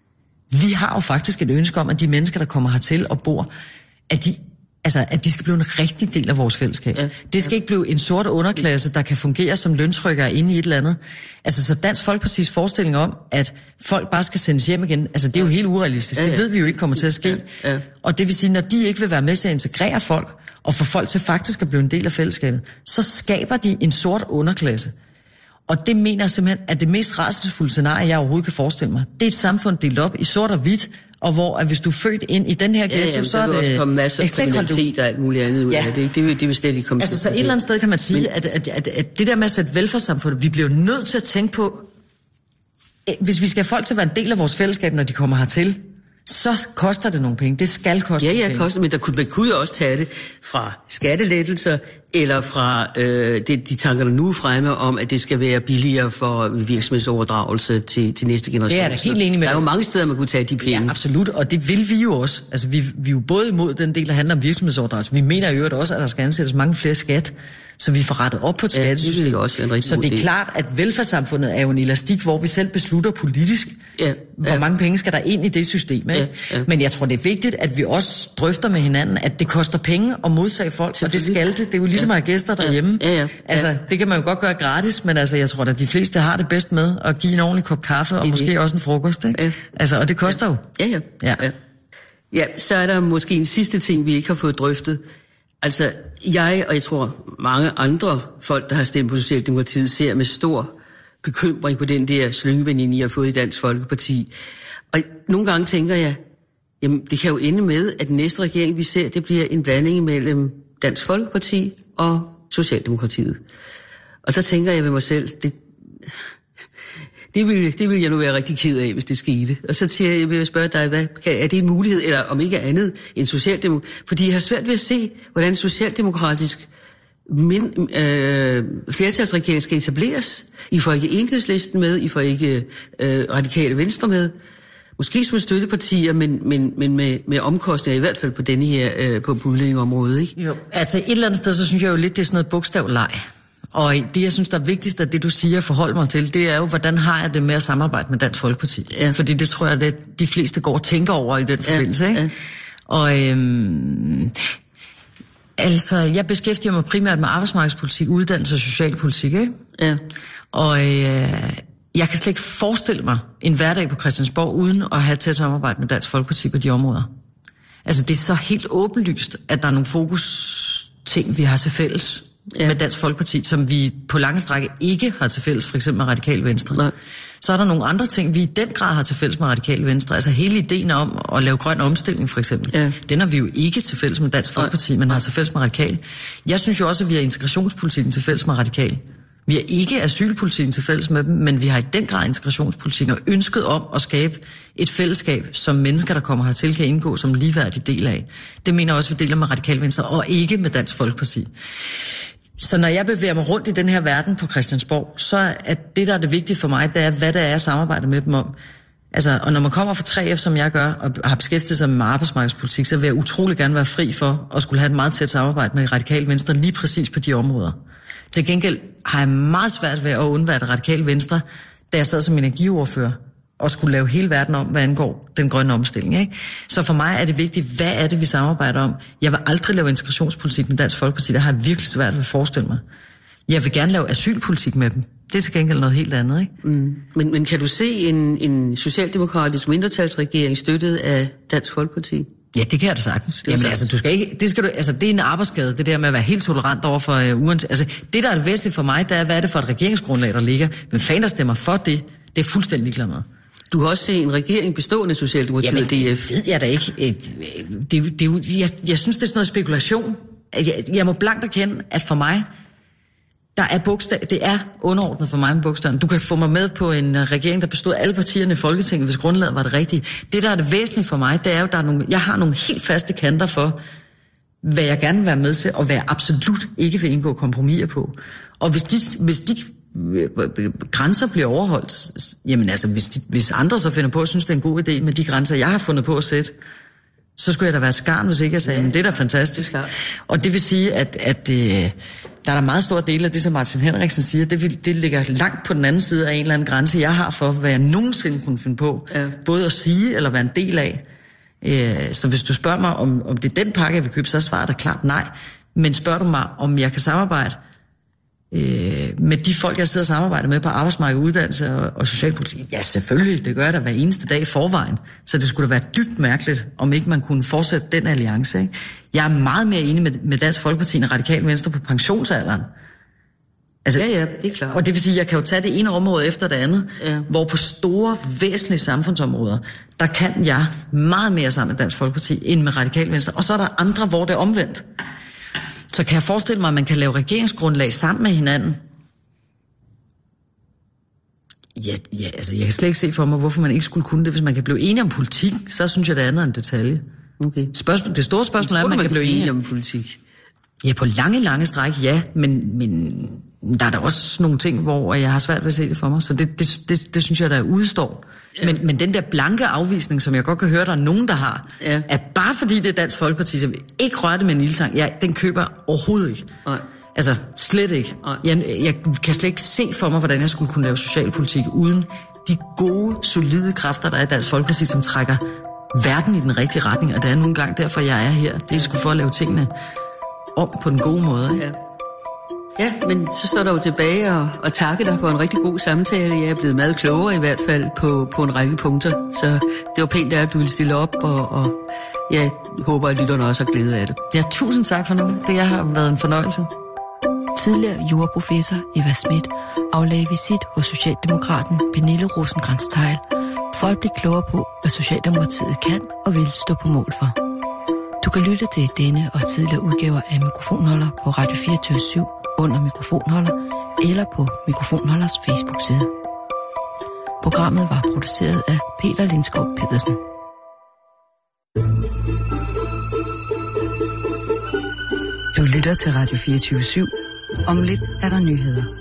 Vi har jo faktisk et ønske om, at de mennesker, der kommer hertil og bor, at de, altså, at de skal blive en rigtig del af vores fællesskab. Ja, det skal ja. ikke blive en sort underklasse, der kan fungere som løntrykkere inde i et eller andet. Altså, så Dansk Folkepartis forestilling om, at folk bare skal sendes hjem igen, altså, det er jo helt urealistisk. Ja, ja. Det ved vi jo ikke kommer til at ske. Ja, ja. Og det vil sige, når de ikke vil være med til at integrere folk, og få folk til faktisk at blive en del af fællesskabet, så skaber de en sort underklasse. Og det mener jeg simpelthen, at det mest rædselsfulde scenarie, jeg overhovedet kan forestille mig, det er et samfund delt op i sort og hvidt, og hvor at hvis du er født ind i den her ghetto, ja, jamen, så er det... Der vil også komme masser af kriminalitet og alt muligt andet ud ja. af det. Det, det, det vil slet ikke komme altså, til. Så et eller andet sted kan man sige, Men... at, at, at, at det der med at sætte velfærdssamfundet, vi bliver nødt til at tænke på, hvis vi skal have folk til at være en del af vores fællesskab, når de kommer hertil, så koster det nogle penge. Det skal koste ja, ja, penge. Koster, men der kunne, man kunne også tage det fra skattelettelser, eller fra øh, det, de tanker, der nu er fremme om, at det skal være billigere for virksomhedsoverdragelse til, til næste generation. Det er da helt enig med. Der er jo mange steder, man kunne tage de penge. Ja, absolut, og det vil vi jo også. Altså, vi, vi er jo både imod den del, der handler om virksomhedsoverdragelse. Vi mener jo også, at der skal ansættes mange flere skat, så vi får rettet op på et skattesystem. Ja, også en så det er klart, at velfærdssamfundet er jo en elastik, hvor vi selv beslutter politisk, ja, hvor ja. mange penge skal der ind i det system. Ikke? Ja, ja. Men jeg tror, det er vigtigt, at vi også drøfter med hinanden, at det koster penge at modtage folk, og det skal det. Det er jo ligesom ja. at have gæster derhjemme. Ja, ja, ja. Altså, det kan man jo godt gøre gratis, men altså, jeg tror, at de fleste har det bedst med at give en ordentlig kop kaffe, og måske også en frokost. Ikke? Ja. Altså, og det koster jo. Ja, ja. Ja. ja. Ja, så er der måske en sidste ting, vi ikke har fået drøftet. Altså, jeg og jeg tror mange andre folk, der har stemt på Socialdemokratiet, ser med stor bekymring på den der slyngeveninde, jeg har fået i Dansk Folkeparti. Og nogle gange tænker jeg, jamen det kan jo ende med, at den næste regering, vi ser, det bliver en blanding mellem Dansk Folkeparti og Socialdemokratiet. Og der tænker jeg ved mig selv, det, det, vil, det vil jeg nu være rigtig ked af, hvis det skete. Og så siger jeg, jeg vil spørge dig, hvad, er det en mulighed, eller om ikke andet end socialdemokratisk? Fordi jeg har svært ved at se, hvordan socialdemokratisk min, øh, flertalsregering skal etableres. I får ikke Enhedslisten med, I får ikke øh, Radikale Venstre med. Måske som støttepartier, men, men, men med, med omkostninger, i hvert fald på denne her, øh, på udlændingeområdet, ikke? Jo, altså et eller andet sted, så synes jeg jo lidt, det er sådan noget bogstavleg. Og det, jeg synes, der er vigtigst af det, du siger, forhold mig til, det er jo, hvordan har jeg det med at samarbejde med Dansk Folkeparti? Ja. Fordi det tror jeg, det de fleste går og tænker over i den forbindelse, ja, ikke? Ja. Og øhm, altså, jeg beskæftiger mig primært med arbejdsmarkedspolitik, uddannelse og socialpolitik, ikke? Ja. Og øh, jeg kan slet ikke forestille mig en hverdag på Christiansborg, uden at have tæt samarbejde med Dansk Folkeparti på de områder. Altså, det er så helt åbenlyst, at der er nogle fokus-ting, vi har til fælles, ja, med Dansk Folkeparti, som vi på lange strække ikke har til fælles, for eksempel med Radikale Venstre. Nej. Så er der nogle andre ting, vi i den grad har til fælles med Radikale Venstre. Altså hele ideen om at lave grøn omstilling, for eksempel. Ja. Den har vi jo ikke til fælles med Dansk Folkeparti, men har til fælles med Radikale. Jeg synes jo også, at vi har integrationspolitikken til fælles med Radikale. Vi har ikke asylpolitikken til fælles med dem, men vi har i den grad integrationspolitikken og ønsket om at skabe et fællesskab, som mennesker, der kommer hertil, kan indgå som ligeværdig del af. Det mener jeg også, vi deler med Radikale Venstre, og ikke med Dansk Folkeparti. Så når jeg bevæger mig rundt i den her verden på Christiansborg, så er det, der er det vigtige for mig, det er, hvad det er, jeg samarbejder med dem om. Altså, og når man kommer fra tre F, som jeg gør, og har beskæftiget sig med arbejdsmarkedspolitik, så vil jeg utrolig gerne være fri for at skulle have et meget tæt samarbejde med Radikale Venstre lige præcis på de områder. Til gengæld har jeg meget svært ved at undvære det Radikale Venstre, da jeg sad som energiordfører og skulle lave hele verden om, hvad angår den grønne omstilling, ikke? Så for mig er det vigtigt, hvad er det, vi samarbejder om? Jeg vil aldrig lave integrationspolitik med Dansk Folkeparti, det har jeg virkelig svært ved at forestille mig. Jeg vil gerne lave asylpolitik med dem. Det er til gengæld noget helt andet, ikke? Mm. Men, men kan du se en, en socialdemokratisk mindretalsregering støttet af Dansk Folkeparti? Ja, det kan jeg da sagtens. Jamen altså, du skal ikke, det skal du, altså det er en arbejdsskade, det der med at være helt tolerant over for uh, uanset. Altså det der er det væsentlige for mig, det er, hvad er det for et regeringsgrundlag, der ligger. Men fanden, der stemmer for det, det er fuldstændig ligeglad med. Du har også set en regering bestående af Socialdemokratiet og D F. Jamen, det ved jeg da ikke. Det, det, det, jeg, jeg synes, det er sådan noget spekulation. Jeg, jeg må blankt erkende, at for mig, der er bogstav, det er underordnet for mig med bogstaven. Du kan få mig med på en regering, der bestod af alle partierne i Folketinget, hvis grundlaget var det rigtige. Det, der er det væsentlige for mig, det er jo, der er nogle, jeg har nogle helt faste kanter for, hvad jeg gerne vil være med til, og hvad jeg absolut ikke vil indgå kompromiser på. Og hvis de, hvis de grænser bliver overholdt, jamen altså, hvis, de, hvis andre så finder på at synes, det er en god idé med de grænser, jeg har fundet på at sætte, så skulle jeg da være et skarn, hvis ikke jeg sagde, men det er da fantastisk. Og det vil sige, at, at øh, der er der meget store dele af det, som Martin Henriksen siger, det, vil, det ligger langt på den anden side af en eller anden grænse, jeg har for, hvad jeg nogensinde kunne finde på, ja, både at sige eller være en del af. Øh, så hvis du spørger mig, om, om det er den pakke, jeg vil købe, så svarer det klart nej. Men spørger du mig, om jeg kan samarbejde øh, med de folk, jeg sidder og samarbejder med på arbejdsmarked, uddannelse og, og socialpolitik? Ja, selvfølgelig. Det gør jeg da hver eneste dag i forvejen. Så det skulle da være dybt mærkeligt, om ikke man kunne fortsætte den alliance, ikke? Jeg er meget mere enig med, med Dansk Folkeparti og Radikale Venstre på pensionsalderen. Altså, ja, ja, det er klart. Og det vil sige, at jeg kan jo tage det ene område efter det andet, ja, hvor på store, væsentlige samfundsområder, der kan jeg meget mere sammen med Dansk Folkeparti end med Radikale Venstre. Og så er der andre, hvor det er omvendt. Så kan jeg forestille mig, at man kan lave regeringsgrundlag sammen med hinanden. Ja, ja, altså jeg kan slet ikke se for mig, hvorfor man ikke skulle kunne det. Hvis man kan blive enige om politik, så synes jeg, det er andet end detalje. Okay. Spørgsmål, det store spørgsmål er, om man, man kan blive enige om politik. Ja, på lange, lange stræk, ja, men, men der er der også nogle ting, hvor jeg har svært ved at se det for mig, så det, det, det, det synes jeg, der udstår. Ja. Men, men den der blanke afvisning, som jeg godt kan høre, der er nogen, der har, ja, at bare fordi det er Dansk Folkeparti, som ikke rører det med en ildsang, ja, den køber overhovedet ikke. Nej. Altså, slet ikke. Jeg, jeg kan slet ikke se for mig, hvordan jeg skulle kunne lave socialpolitik uden de gode, solide kræfter, der er i Dansk Folkeparti, som trækker verden i den rigtige retning, og det er nogle gange derfor, jeg er her. Det er sgu for at lave tingene om på den gode måde. Ja. Ja, men så står der jo tilbage og, og takke dig for en rigtig god samtale. Jeg er blevet meget klogere i hvert fald på, på en række punkter. Så det var pænt, at du ville stille op, og, og jeg håber, at lytterne også har glæde af det. Ja, tusind tak for nu. Det har været en fornøjelse. Tidligere juraprofessor Eva Smith aflagde visit hos Socialdemokraten Pernille Rosenkrantz-Theil for at blive klogere på, hvad Socialdemokratiet kan og vil stå på mål for. Du kan lytte til denne og tidligere udgaver af Mikrofonholder på Radio fireogtyve syv under mikrofonholder eller på mikrofonholders Facebook-side. Programmet var produceret af Peter Lindskov Pedersen. Du lytter til Radio fireogtyve syv. Om lidt er der nyheder.